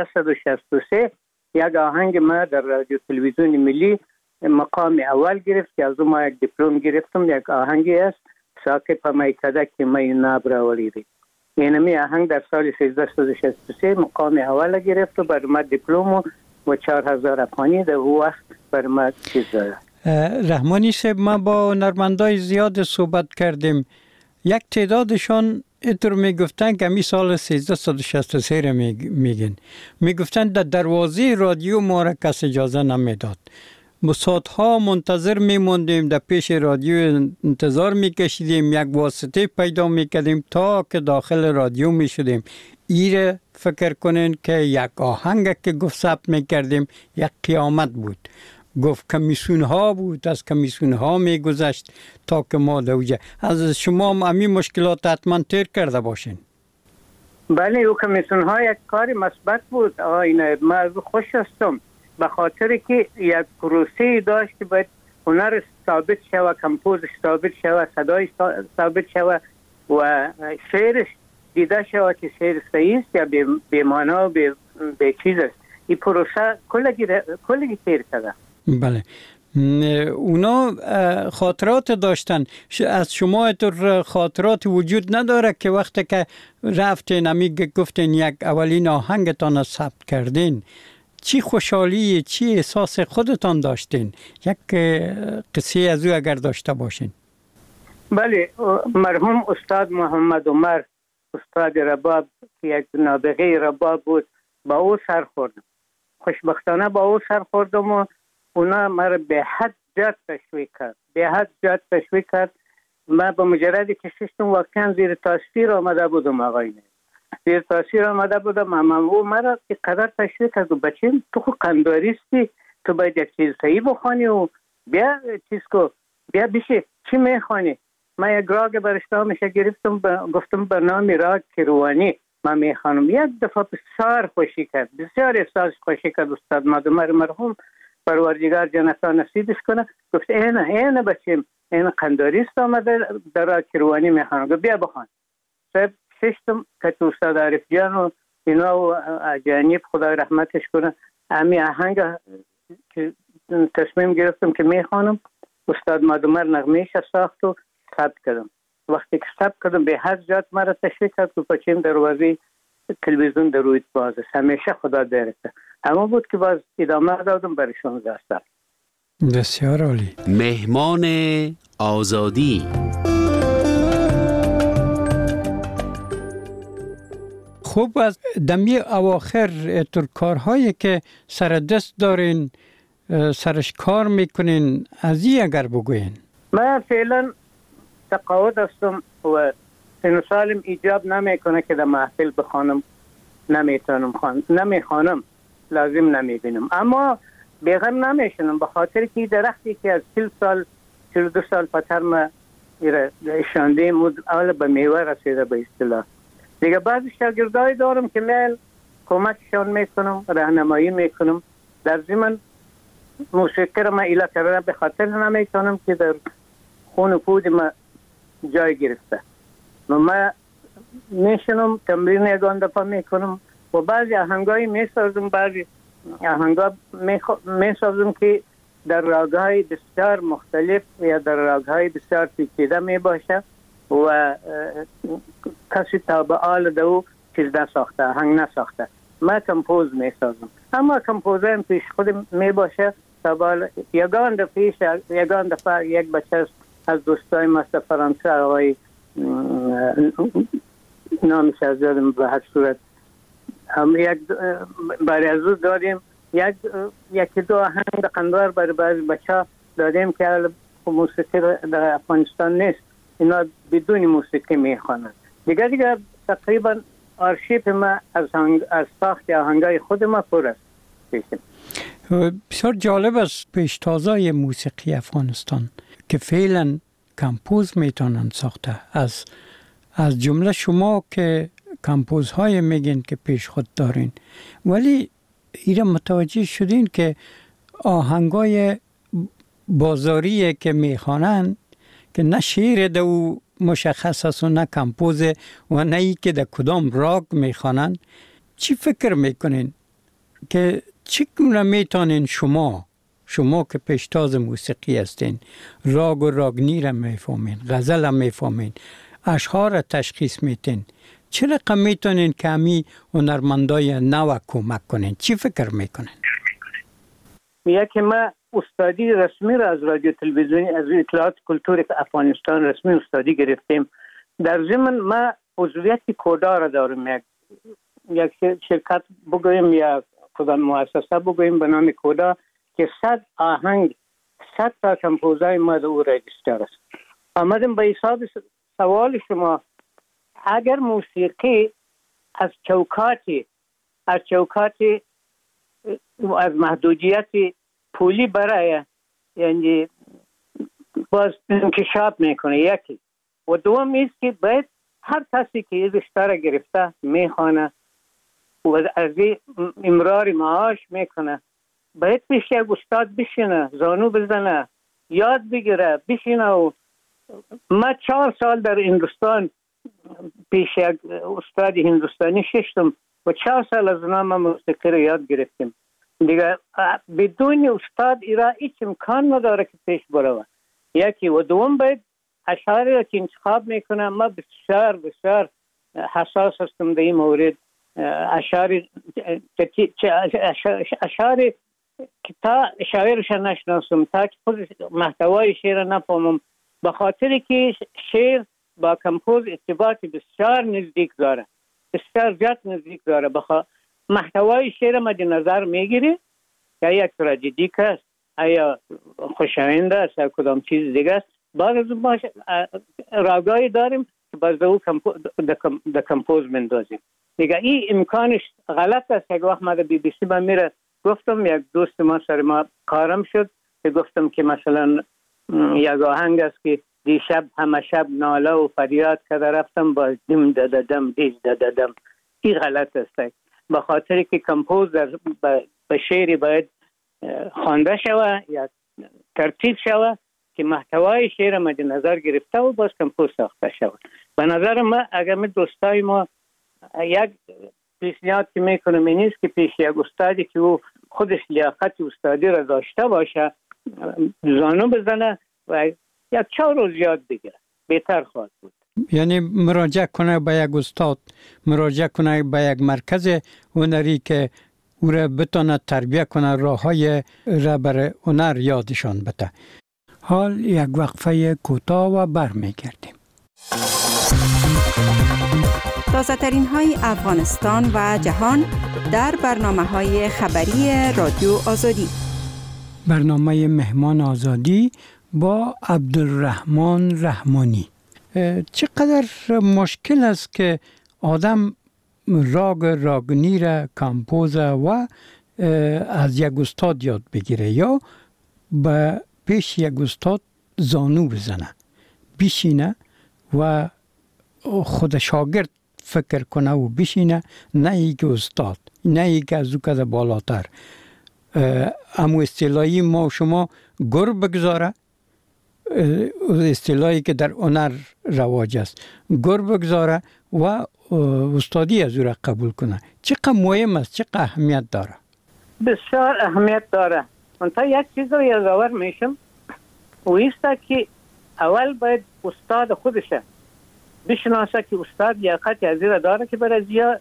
1363 یک آهنگ ما در رادیو تلویزیون ملی مقام اول گرفت که از ما یک دیپلم گرفتم. یک آهنگی است ساکه میکده که می نابرا ولیدی. اینمی آهنگ در سال 1363 مقام اول گرفت و بر ما دیپلم و 4000 افغانی در او وقت بر ما چیز داد. رحمانی صاحب، ما با هنرمندای زیاد صحبت کردیم. یک تعدادشان اینطور میگفتن که همی سال 1363 را میگن، میگفتن در دروازه رادیو ما را کس اجازه نمیداد. ساعتها منتظر میموندیم، در پیش رادیو انتظار میکشیدیم، یک واسطه پیدا میکردیم تا که داخل رادیو میشدیم. ایره فکر کنین که یک آهنگ که گفت ثبت میکردیم یک قیامت بود. گفت کمیسیون ها بود، از کمیسیون ها میگذشت تا که ما دوجه. از شما همین مشکلات حتما تیر کرده باشین. بله، او کمیسیون ها یک کاری مثبت بود. ما از خوش هستم، به خاطر که یک پروسه داشت که باید هنر ثابت شود، کمپوزش ثابت شود، صدایش ثابت شود و شعرش دیده شود که شعر صحیح است یا بی معنا و بی چیز است. این پروسه کلگی تیر کرده. بله، اونا خاطرات داشتن. از شما اینطور خاطرات وجود نداره که وقتی که رفتین گفتین یک اولین آهنگتان ثبت کردین، چی خوشحالی، چی احساس خودتان داشتین؟ یک قصه از او اگر داشته باشین. بله، مرحوم استاد محمد عمر، استاد رباب که یک نابغه رباب بود، با او سر خوردم. خوشبختانه با او سر خوردم و اونا مرا به حد زیاد تشویق کرد. من با مجردی که ششتم واقعا زیر تاثیر آمده بودم آقای. زیر تاثیر آمده بودم. اما او مرا که قدر تشویق کرد و بچین تو خود قنداریستی، تو باید یک چیز صحیح بخوانی و بیا چیز کو بیا بشه چی میخوانی. من یک راگ برشتامش گرفتم گفتم به نام راگ کیروانی من میخوانم. یک دفعه بسیار خوشی کرد، بسیار احساس خوشی کرد استاد مادمر مرحوم پروردگار جنت نصیبش کنه. گفت اینه بچیم این قنداریست آمده در راگ کیروانی میخوانم. گفت بیا بخوان. صاحب ششتم که استاد عارف جان و اینا و اجانب خدای رحمتش کنه امی آهنگ که تصمیم گرفتم که میخوانم. استاد مادمر نغمهش ساخت و ثبت کردم. وقتی که ثبت کردم به هر جات مرا تشویق کرد که بچیم دروازه تلویزیون در رویت باز است، همیشه خدا دارد. اما بود که باز ادامه دادم برای 16 سال. بسیار عالی. مهمان آزادی. خوب از دمی اواخر اتر کارهایی که سر دست دارین سرش کار میکنین از این اگر بگوین. من فعلا تقاعد هستم و سن سالم ایجاب نمیکنه که در محفل بخوانم، نمیخوانم، لازم نمیبینم. اما بیغم نمیشنم به خاطر که درختی که از 40 سال 42 سال پتر ما شاندیم اول به میوه رسیده به اصطلاح. دیگه بعضی شاگردای دارم که من کمکشان میکنم، راهنمایی میکنم. در ضمن موسیقی را من ایلا کردن به خاطر نمیتونم که در خون و پود ما جای گرفته و من میشنم تمرین یگان دفعه میکنم و بعضی آهنگایی میسازم، بعضی آهنگا میسازم که در راگهای بسیار مختلف یا در راگهای بسیار پیچیده میباشه و کسی تا به آل دو چیز نساخته، آهنگ نساخته. من کمپوز میسازم، اما کمپوزم پیش خودم میباشه. تا یگان دفعه یک بچه از دوستای ما از فرانسه آقای نامش از یادم به هر صورت هم یک برای از روز دادیم یکی دو آهنگ قندار برای بعضی بچه دادیم که موسیقی در افغانستان نیست، اینا بدون موسیقی میخوانند. دیگه تقریبا آرشیف ما از ساخت آهنگای خود ما پر است. بسیار جالب است پیشتازای موسیقی افغانستان که فعلا کمپوز میتونن ساخته. از جمله شما که کمپوزهای میگین که پیش خود دارین، ولی ایران متوجه شدین که آهنگای بازاریه که میخوانن که نه شعر دو مشخص است و نه کمپوز و نه ای که در کدام راگ میخوانن. چی فکر میکنین که چگونه میتونین شما که پیشتاز موسیقی هستین راگ و راگنی را میفهمین، غزل را میفهمین، اشعار را تشخیص میتین، چه رقم میتونین که همی هنرمندای نو کمک کنین؟ چی فکر میکنین؟ میگه که ما استادی رسمی را از رادیو تلویزیونی از اطلاعات کلتور افغانستان رسمی استادی گرفتیم. در ضمن ما عضویت کودا را داریم، یک شرکت بگویم یا کدام مؤسسه بگویم به نام کودا که 100 آهنگ 100 تا کمپوزای ما در او رجیستر است. آمدیم به حساب سوال شما، اگر موسیقی از چوکاتی از محدودیت پولی برای یعنی باز انکشاف میکنه، یکی و دوم است که باید هر کسی که این رشته را گرفته میخوانه و از امرار معاش میکنه باید پیش یک استاد بشینه، زانو بزنه، یاد بگیره، بشینه. و ما 4 سال در هندوستان پیش یک استاد هندوستانی ششتم و 4 سال از اونا ما موسیقی را یاد گرفتیم. دیگه بدون استاد ایرا هیچ امکان نداره که پیش بروه. یکی و دوم باید اشعاری را که انتخاب میکنه ما بسیار بسیار حساس هستم در این مورد. اشعاری که تا شاعرش نشناسم، تا که خود محتوای شعر نفهمم، به خاطر که شعر با کمپوز ارتباط بسیار نزدیک داره، بسیار زیاد نزدیک داره. محتوای شعر مد نظر میگیری که یک تراژدی است، یا خوشایند است یا کدام چیز دیگه است. بعد از اون راگایی داریم که باز او در کمپوز مندازیم. دیگه این امکانش غلط است. یک وقت ما در بی بی سی من میره گفتم، یک دوست ما سر ما کارم شد که گفتم که مثلا یک آهنگ است که دیشب همه شب ناله و فریاد کرده رفتم با دم دددم دیز دددم. این غلط است، به خاطر که کمپوزر به شعری باید خوانده شوه یا ترتیب شوه که محتوای شعر مد نظر گرفته و باز کمپوز ساخته شوه. به نظر ما اگر می دوستای ما یک پیشنهاد که میکنم این نیست که پیش یک استادی که او خودش لیاقت استادی را داشته باشه زانو بزنه و یک 4 روز یاد بگیره، بهتر خواهد بود. یعنی مراجعه کنه به یک استاد، مراجعه کنه به یک مرکز هنری که او را بتونه تربیت کنه، راههای را بر هنر یادشان بده. حال یک وقفه کوتاه و برمیگردیم. تازه ترین های افغانستان و جهان در برنامه های خبری رادیو آزادی. برنامه مهمان آزادی با عبدالرحمن رحمانی. چقدر مشکل است که آدم راگنی را کمپوز و از یک استاد یاد بگیره یا به پیش یک استاد زانو بزنه، بشینه و خود شاگرد فکر کنه و بشینه، نه ای که استاد، نه ای که از او کده بالاتر. امو اصطلاحی ما و شما گر بگذاره، اصطلاحی که در هنر رواج است، گر بگذاره و استادی از او را قبول کنه. چقدر مهم است، چقدر اهمیت داره؟ بسیار اهمیت داره. من تا یک چیز رو یادآور میشم و ایسته که اول باید استاد خودشه بشناسه که استاد لیاقت از این داره که برای زیاد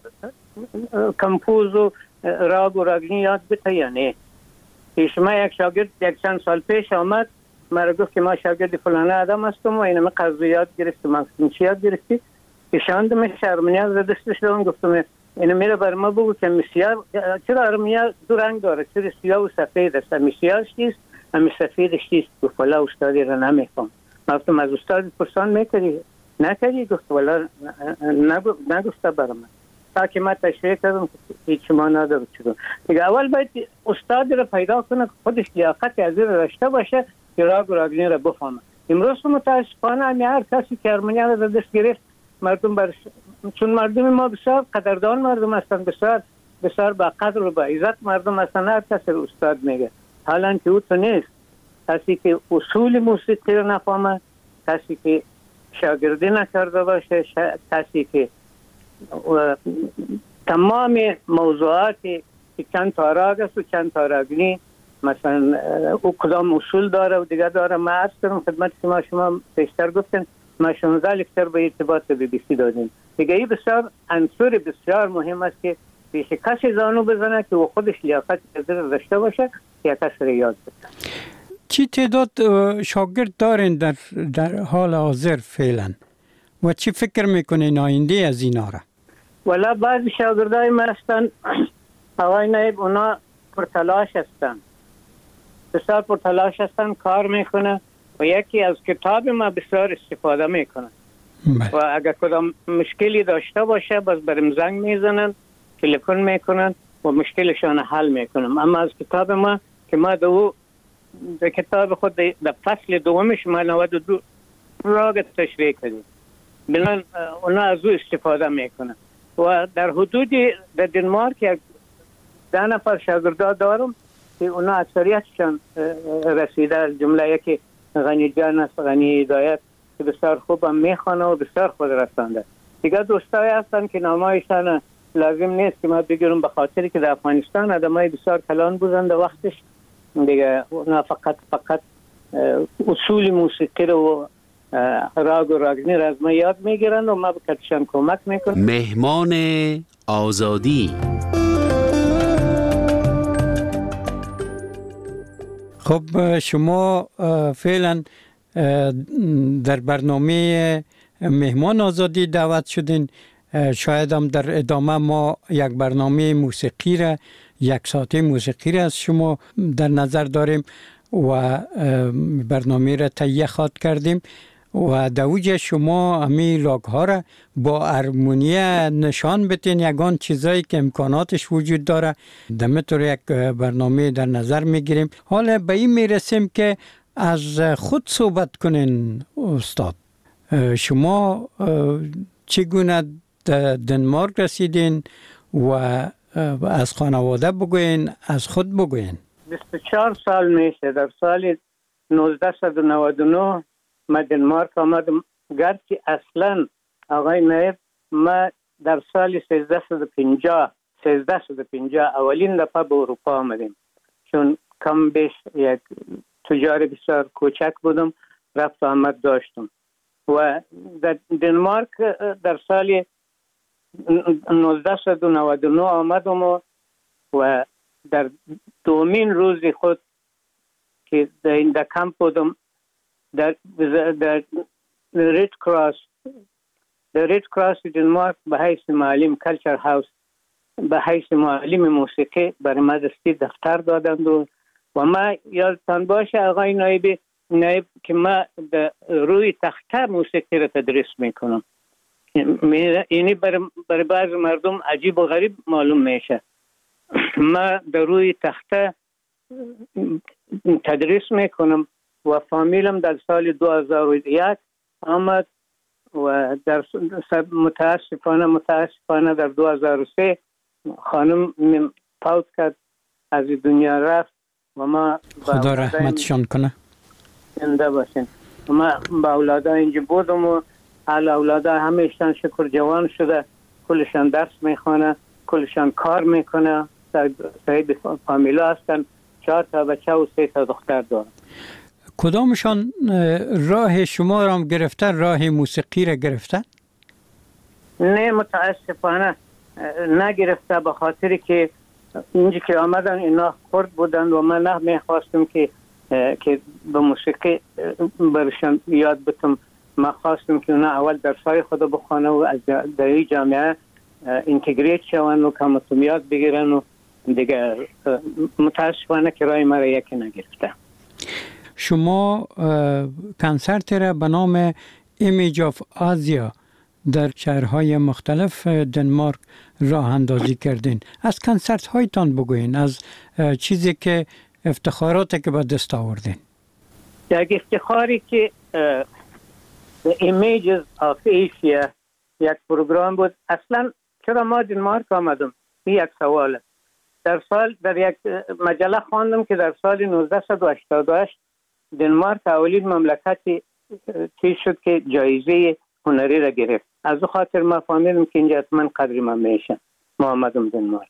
کمپوز و راگ و راگنی یاد بده یا نه. پیش ما یک شاگرد یک چند سال پیش آمد، مرا گفت که ما شاگرد فلانه آدم هستم و اینم قضا یاد گرفتم. چی یاد گرفتی؟ کشاندم هارمونیا از دستش دادم، گفتم اینو میره بر ما بگو که مسیار چرا هارمونیا دو رنگ داره، چرا سیاه و سفید است، مسیارش چیست و سفیدش چیست؟ گفت والا استادی را نمیفهم. گفتم از استاد پرسان میکردی؟ نکردی؟ گفت والا نگفته برام. تا که من تشریح کردم هیچ ما نداره. چرا دیگه اول باید استاد را پیدا کنه که خودش لیاقت از این داشته باشه که راگ و راگنی را بفهمه. امروز متاسفانه هر کسی که هارمونیا را دست گرفت مردم چون مردم ما بسیار قدردان مردم هستند، بسیار با قدر و با عزت مردم هستند، هر کسی استاد میگه. حالا که او تو نیست. کسی که اصول موسیقی رو نفهمه، کسی که شاگردی نکرده باشه، کسی که تمام موضوعاتی که چند تا راگ است و چند تا راگنی مثلا او کدام اصول داره و دیگه داره. ما عرض کردم خدمت شما پیشتر گفتن ما 16 لکچر به ارتباط بی بی سی دادیم. دیگه این بسیار عنصر بسیار مهم است که پیش کسی زانو بزنه که او خودش لیاقت داشته باشه یا کسی را یاد بده. چی تعداد شاگرد دارین در حال حاضر فعلا و چی فکر میکنین آینده از اینا را؟ والا بعضی شاگردای ما هستن آقای نایب، اونا پرتلاش هستن، بسیار پرتلاش هستن، کار میکنه و یکی از کتاب ما بسیار استفاده میکنن و اگر کدام مشکلی داشته باشه باز برم زنگ میزنن، تلفن میکنن و مشکلشان حل میکنم. اما از کتاب ما که ما در کتاب خود در فصل دومش ما 92 راگ تشریح کردیم، بنان اونا از او استفاده میکنن و در حدود در دنمارک 10 نفر شاگردا دارم که اونا اکثریتشان رسیده، از جمله یکی غنی جان است، غنی هدایت که بسیار خوب هم میخوانه و بسیار خود رسانده. دیگه دوستای هستن که نامایشان لازم نیست که ما بگیرم به خاطری که در افغانستان آدمای بسیار کلان بودند وقتش، دیگه اونا فقط اصول موسیقی رو راگ و راگنی را از ما یاد میگیرن و ما به کتشان کمک میکنم. مهمان آزادی. خب شما فعلا در برنامه مهمان آزادی دعوت شدین. شاید هم در ادامه ما یک برنامه موسیقی را، 1 ساعته موسیقی را از شما در نظر داریم و برنامه را تهیه خواد کردیم و دوجه شما امی لاگ ها را با ارمونیه نشان بتین یگان چیزایی که امکاناتش وجود داره دمتور یک برنامه در نظر میگیریم. حالا به این میرسیم که از خود صحبت کنین استاد. شما چگونه دنمارک رسیدین و از خانواده بگوین، از خود بگوین. 24 سال میشه. در سال 1999 من دنمارک آمدم، گرچه اصلا آقای نایب ما در سال 1350 اولین دفعه به اروپا آمدیم، چون کم بیش یک تجار بسیار کوچک بودم، رفت آمد داشتم و در دنمارک در سال 1999 آمدم و در دومین روز خود که در کمپ بودم در رید کراس دنمارک به حیث معلم کلچر هاوس، به حیث معلم موسیقی برای ما دستی دفتر دادند و ما یادتان باشه آقای نایب که ما روی تخته موسیقی را تدریس میکنم. اینی برای بعض مردم عجیب و غریب معلوم میشه. ما در روی تخته تدریس میکنم و فامیلم در سال 2001 آمد و در متاسفانه در 2003 خانم فوت کرد، از دنیا رفت و ما خدا رحمتشان کنه. زنده باشین. ما با اولادا اینجا بودم و اولادا همیشتن شکر جوان شده، کلشان درس میخوانه، کلشان کار میکنه، صاحب فامیلا هستن، 4 تا بچه و 3 تا دختر دارن. کدامشان راه شما را گرفته، راه موسیقی را گرفته؟ نه متاسفانه نگرفته، به خاطر که اینجا که آمدن اینا خرد بودن و من نه میخواستم که به موسیقی برشان یاد بتم. من خواستم که اونا اول درسای خود بخوانه و از در این جامعه اینتگریت شون و کمتون یاد بگیرن و دیگه متاسفانه که رای مرا یکی نگرفته. شما کنسرت را به نام ایمیج آف آزیا در شهرهای مختلف دنمارک راه اندازی کردین. از کنسرت هایتان بگوین، از چیزی که افتخاراتی که به دست آوردین. یک افتخاری که The Images of Asia یک پروگرام بود. اصلا چرا ما دنمارک آمدم؟ یک سواله. در یک مجله خواندم که در سال 1988 دنمارک اولین مملکتی چیز شد که جایزه هنری را گرفت. از او خاطر ما فهمیدم که اینجا حتما قدری من میشه. ما آمدم دنمارک.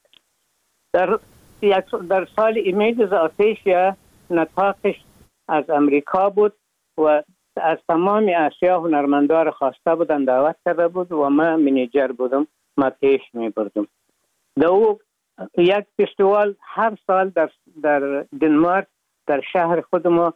در سال ایمیجز آف ایشیا نطاقش از امریکا بود و از تمام آسیا هنرمندا را خواسته بودن، دعوت کرده بود و ما منیجر بودم، ما پیش می بردم. او یک فستیوال هر سال در دنمارک در شهر خود ما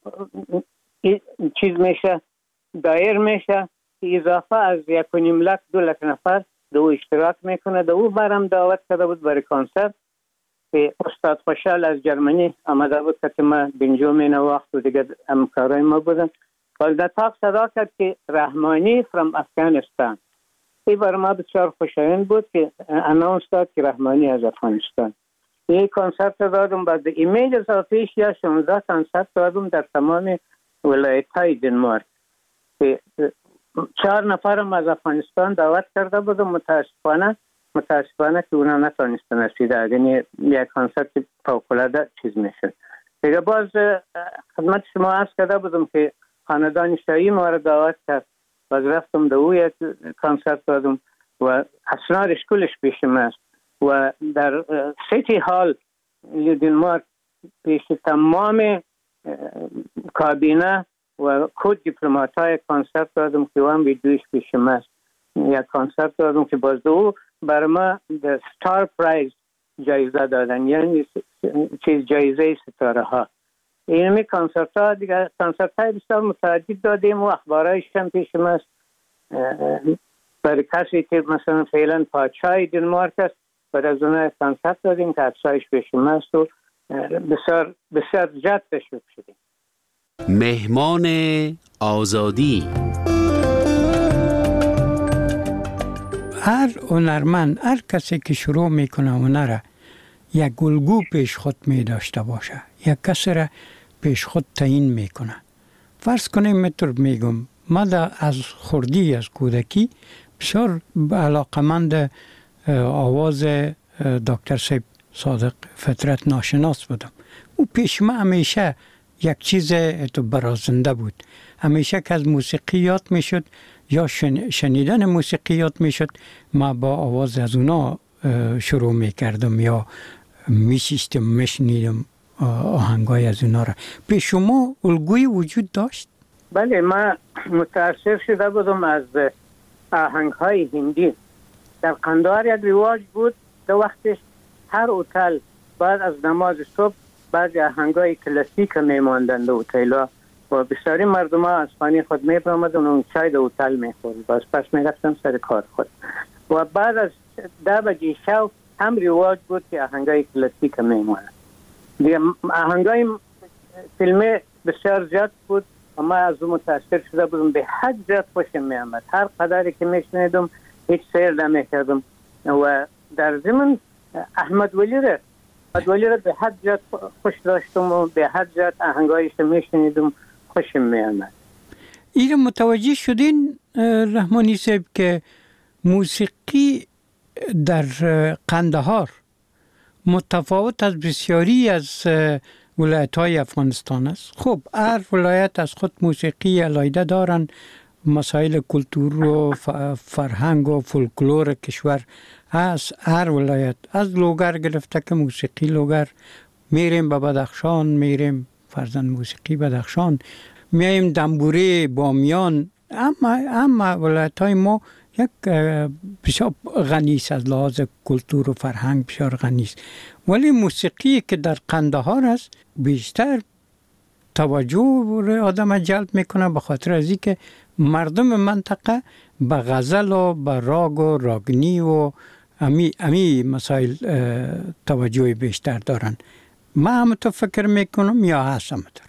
چیز میشه، دایر میشه، اضافه از 1.5 لک 2 لک نفر دو اشتراک میکنه. دو بارم دعوت کرده بود برای کنسرت که استاد خوشحال از جرمنی آمده بود که ما بنجوم این وقت و دیگه همکارای ما بودن. نطاق صدا کرد که رحمانی from افغانستان. این برای ما بسیار خوشایند بود که اناونس داد که رحمانی از افغانستان. این کنسرت دادم بعد ایمیجز آف ایشیا 16 کنسرت دادم در تمام ولایت های دنمارک. 4 نفرم از افغانستان دعوت کرده بودم، متاسفانه که اونا نتونستن رسیده. یعنی یک کنسرت فوق‌العاده چیز میشه. دیگه باز خدمت شما عرض کرده بودم که خاندان شاهی ما را دعوت کرد، باز رفتم دو یک کنسرت دادم و اسناد اشکولش پیشم است و در سیتی هال دنمارک پیش تمام کابینه و کد دیپلمات های کنسرت دادم که هم ویدیوش پیشم است. یک کنسرت دادم که باز دو برای ما در ستار پرایز جایزه دادن، یعنی چیز جایزه ستاره ها. اینمی کنسرت ها دیگه کنسرت های بسیار متعدد دادیم و اخبارایش هم پیشم است. برای کسی که مثلا فعلا پادشاه دنمارک است بعد از اونها کنسرت دادیم که عکسایش پیشم است و بسیار زیاد تشویق شدیم. مهمان آزادی. هر هنرمند، هر کسی که شروع میکنه هنر، یک الگو پیش خود می داشته باشه، یک کسی را پیش خود تعیین میکنه. فرض کنیم میتور میگم من از خردی، از کودکی بسیار علاقمند آواز دکتر صاحب صادق فطرت ناشناس بودم. او پیش من همیشه یک چیز برازنده بود. همیشه که از موسیقی یاد میشد یا شنیدن موسیقی یاد میشد، ما با آواز از اونا شروع میکردم یا میشیستم میشنیدم آهنگای از اونا را. پیش شما الگوی وجود داشت؟ بله، من متاثر شده بودم از آهنگهای هندی. در قندهار یک رواج بود در وقتش هر هتل بعد از نماز صبح بعضی آهنگای کلاسیک میماندن در هتل‌ها و بسیاری مردم ها از خانه خود میپرامدن و چای در هتل میخورد. باز پس میرفتم سر کار خود و بعد از 10 بجه شب هم رواج بود که آهنگای کلاسیک میماند. آهنگای فیلمی بسیار زیاد بود و من از اون متاثر شده بودم. به حد زیاد خوشم میامد. هر قدری که میشنیدم هیچ سیر نمیکردم و در ضمن احمد ولی را به حد زیاد خوش داشتم و به حد زیاد آهنگایش میشنیدم، خوشم میامد. این متوجه شدین رحمانی صاحب که موسیقی در قندهار متفاوت از بسیاری از ولایت‌های افغانستان است؟ خب هر ولایت از خود موسیقی علیحده دارن، مسائل کلتور و فرهنگ و فولکلور کشور هست. هر ولایت از لوگر گرفته که موسیقی لوگر، میریم به بدخشان، میریم فرزند موسیقی بدخشان، میایم دنبوری بامیان. اما ولایت‌های ما یک بسیار غنی است از لحاظ کلتور و فرهنگ، بسیار غنی است. ولی موسیقی که در قندهار است بیشتر توجه آدم جلب میکنه به خاطر از اینکه مردم منطقه به غزل و به راگ و راگنی و امی مسائل توجه بیشتر دارن. ما همونطور فکر میکنم یا هست همونطور؟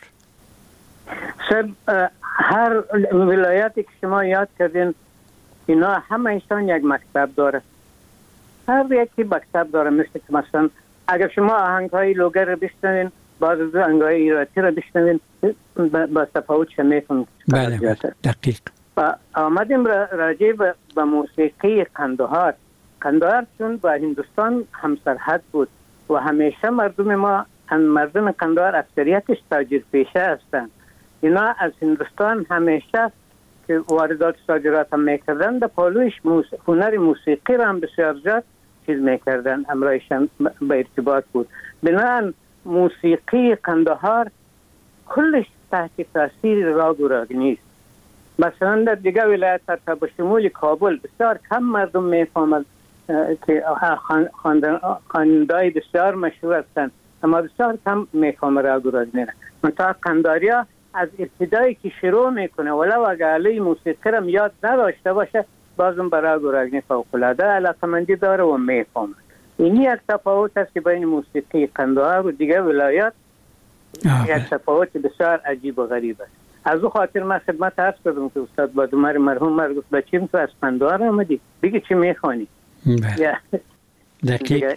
هر ولایتی که شما یاد کردین اینا همه ایشان یک مکتب داره. هر یکی مکتب داره. مثل که مثلا اگر شما آهنگهای لوگر رو بشنوین، بعض از آهنگهای ایراتی رو بشنوین، با تفاوت شمیتون. بله دقیق. آمدیم راجع به موسیقی قندهار. قندهار چون با هندوستان همسرحد بود و همیشه مردم ما، مردم قندهار اکثریتش تاجر پیشه هستند. اینا از هندوستان همیشه که واردات صادرات هم میکردن در پالویش هنر موسیقی را هم بسیار زیاد چیز میکردن، امرایشان به ارتباط بود. بنابراین موسیقی قندهار کلش تحت تاثیر راگ و راگنی است. مثلا در دیگه ولایت تا به شمول کابل بسیار کم مردم میفهمند که خواندهای بسیار مشهور هستند، اما بسیار کم میفهمند راگ و راگنی را. منتها قندهاریا از ابتدایی که شروع میکنه ولو اگر علی موسیقی را یاد نداشته باشه، بازم برای گراگنی فوق‌العاده علاقمندی داره و میفهمه. این یک تفاوت است که بین موسیقی قندهار و دیگر ولایات یک تفاوت بسیار عجیب و غریب است. از او خاطر من خدمت عرض کردم که استاد بادومر مرحوم مرد گفت بچیم تو از قندهار آمدی، بگی چی میخوانی؟ دقیق.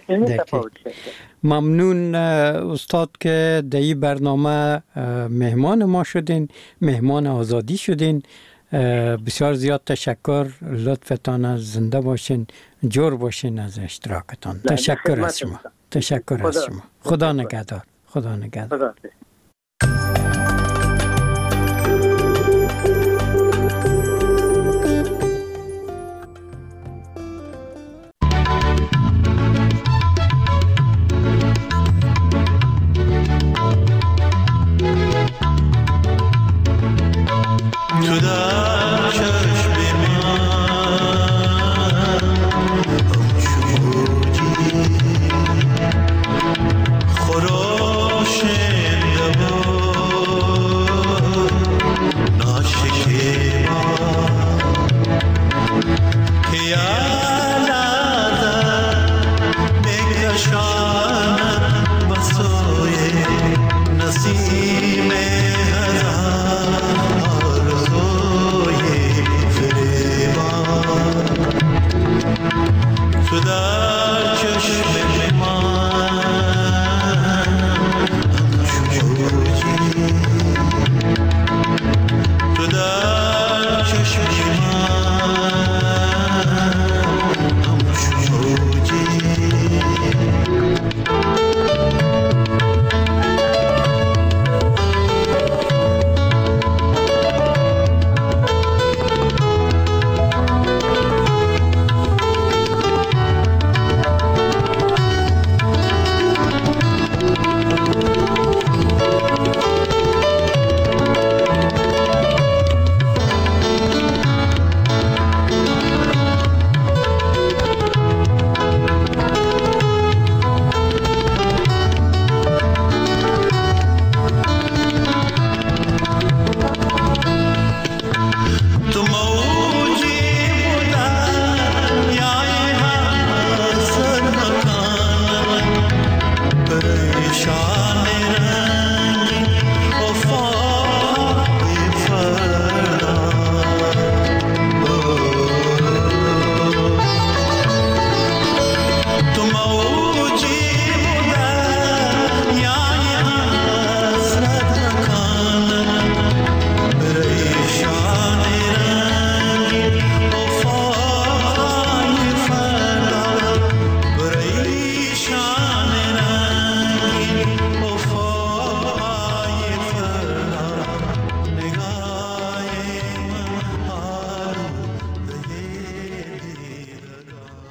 ممنون استاد که در این برنامه مهمان ما شدین، مهمان آزادی شدین. بسیار زیاد تشکر. لطفتان از زنده باشین، جور باشین از اشتراکتان. تشکر از شما. تشکر از شما. خدا نگهدار. خدا نگهدار.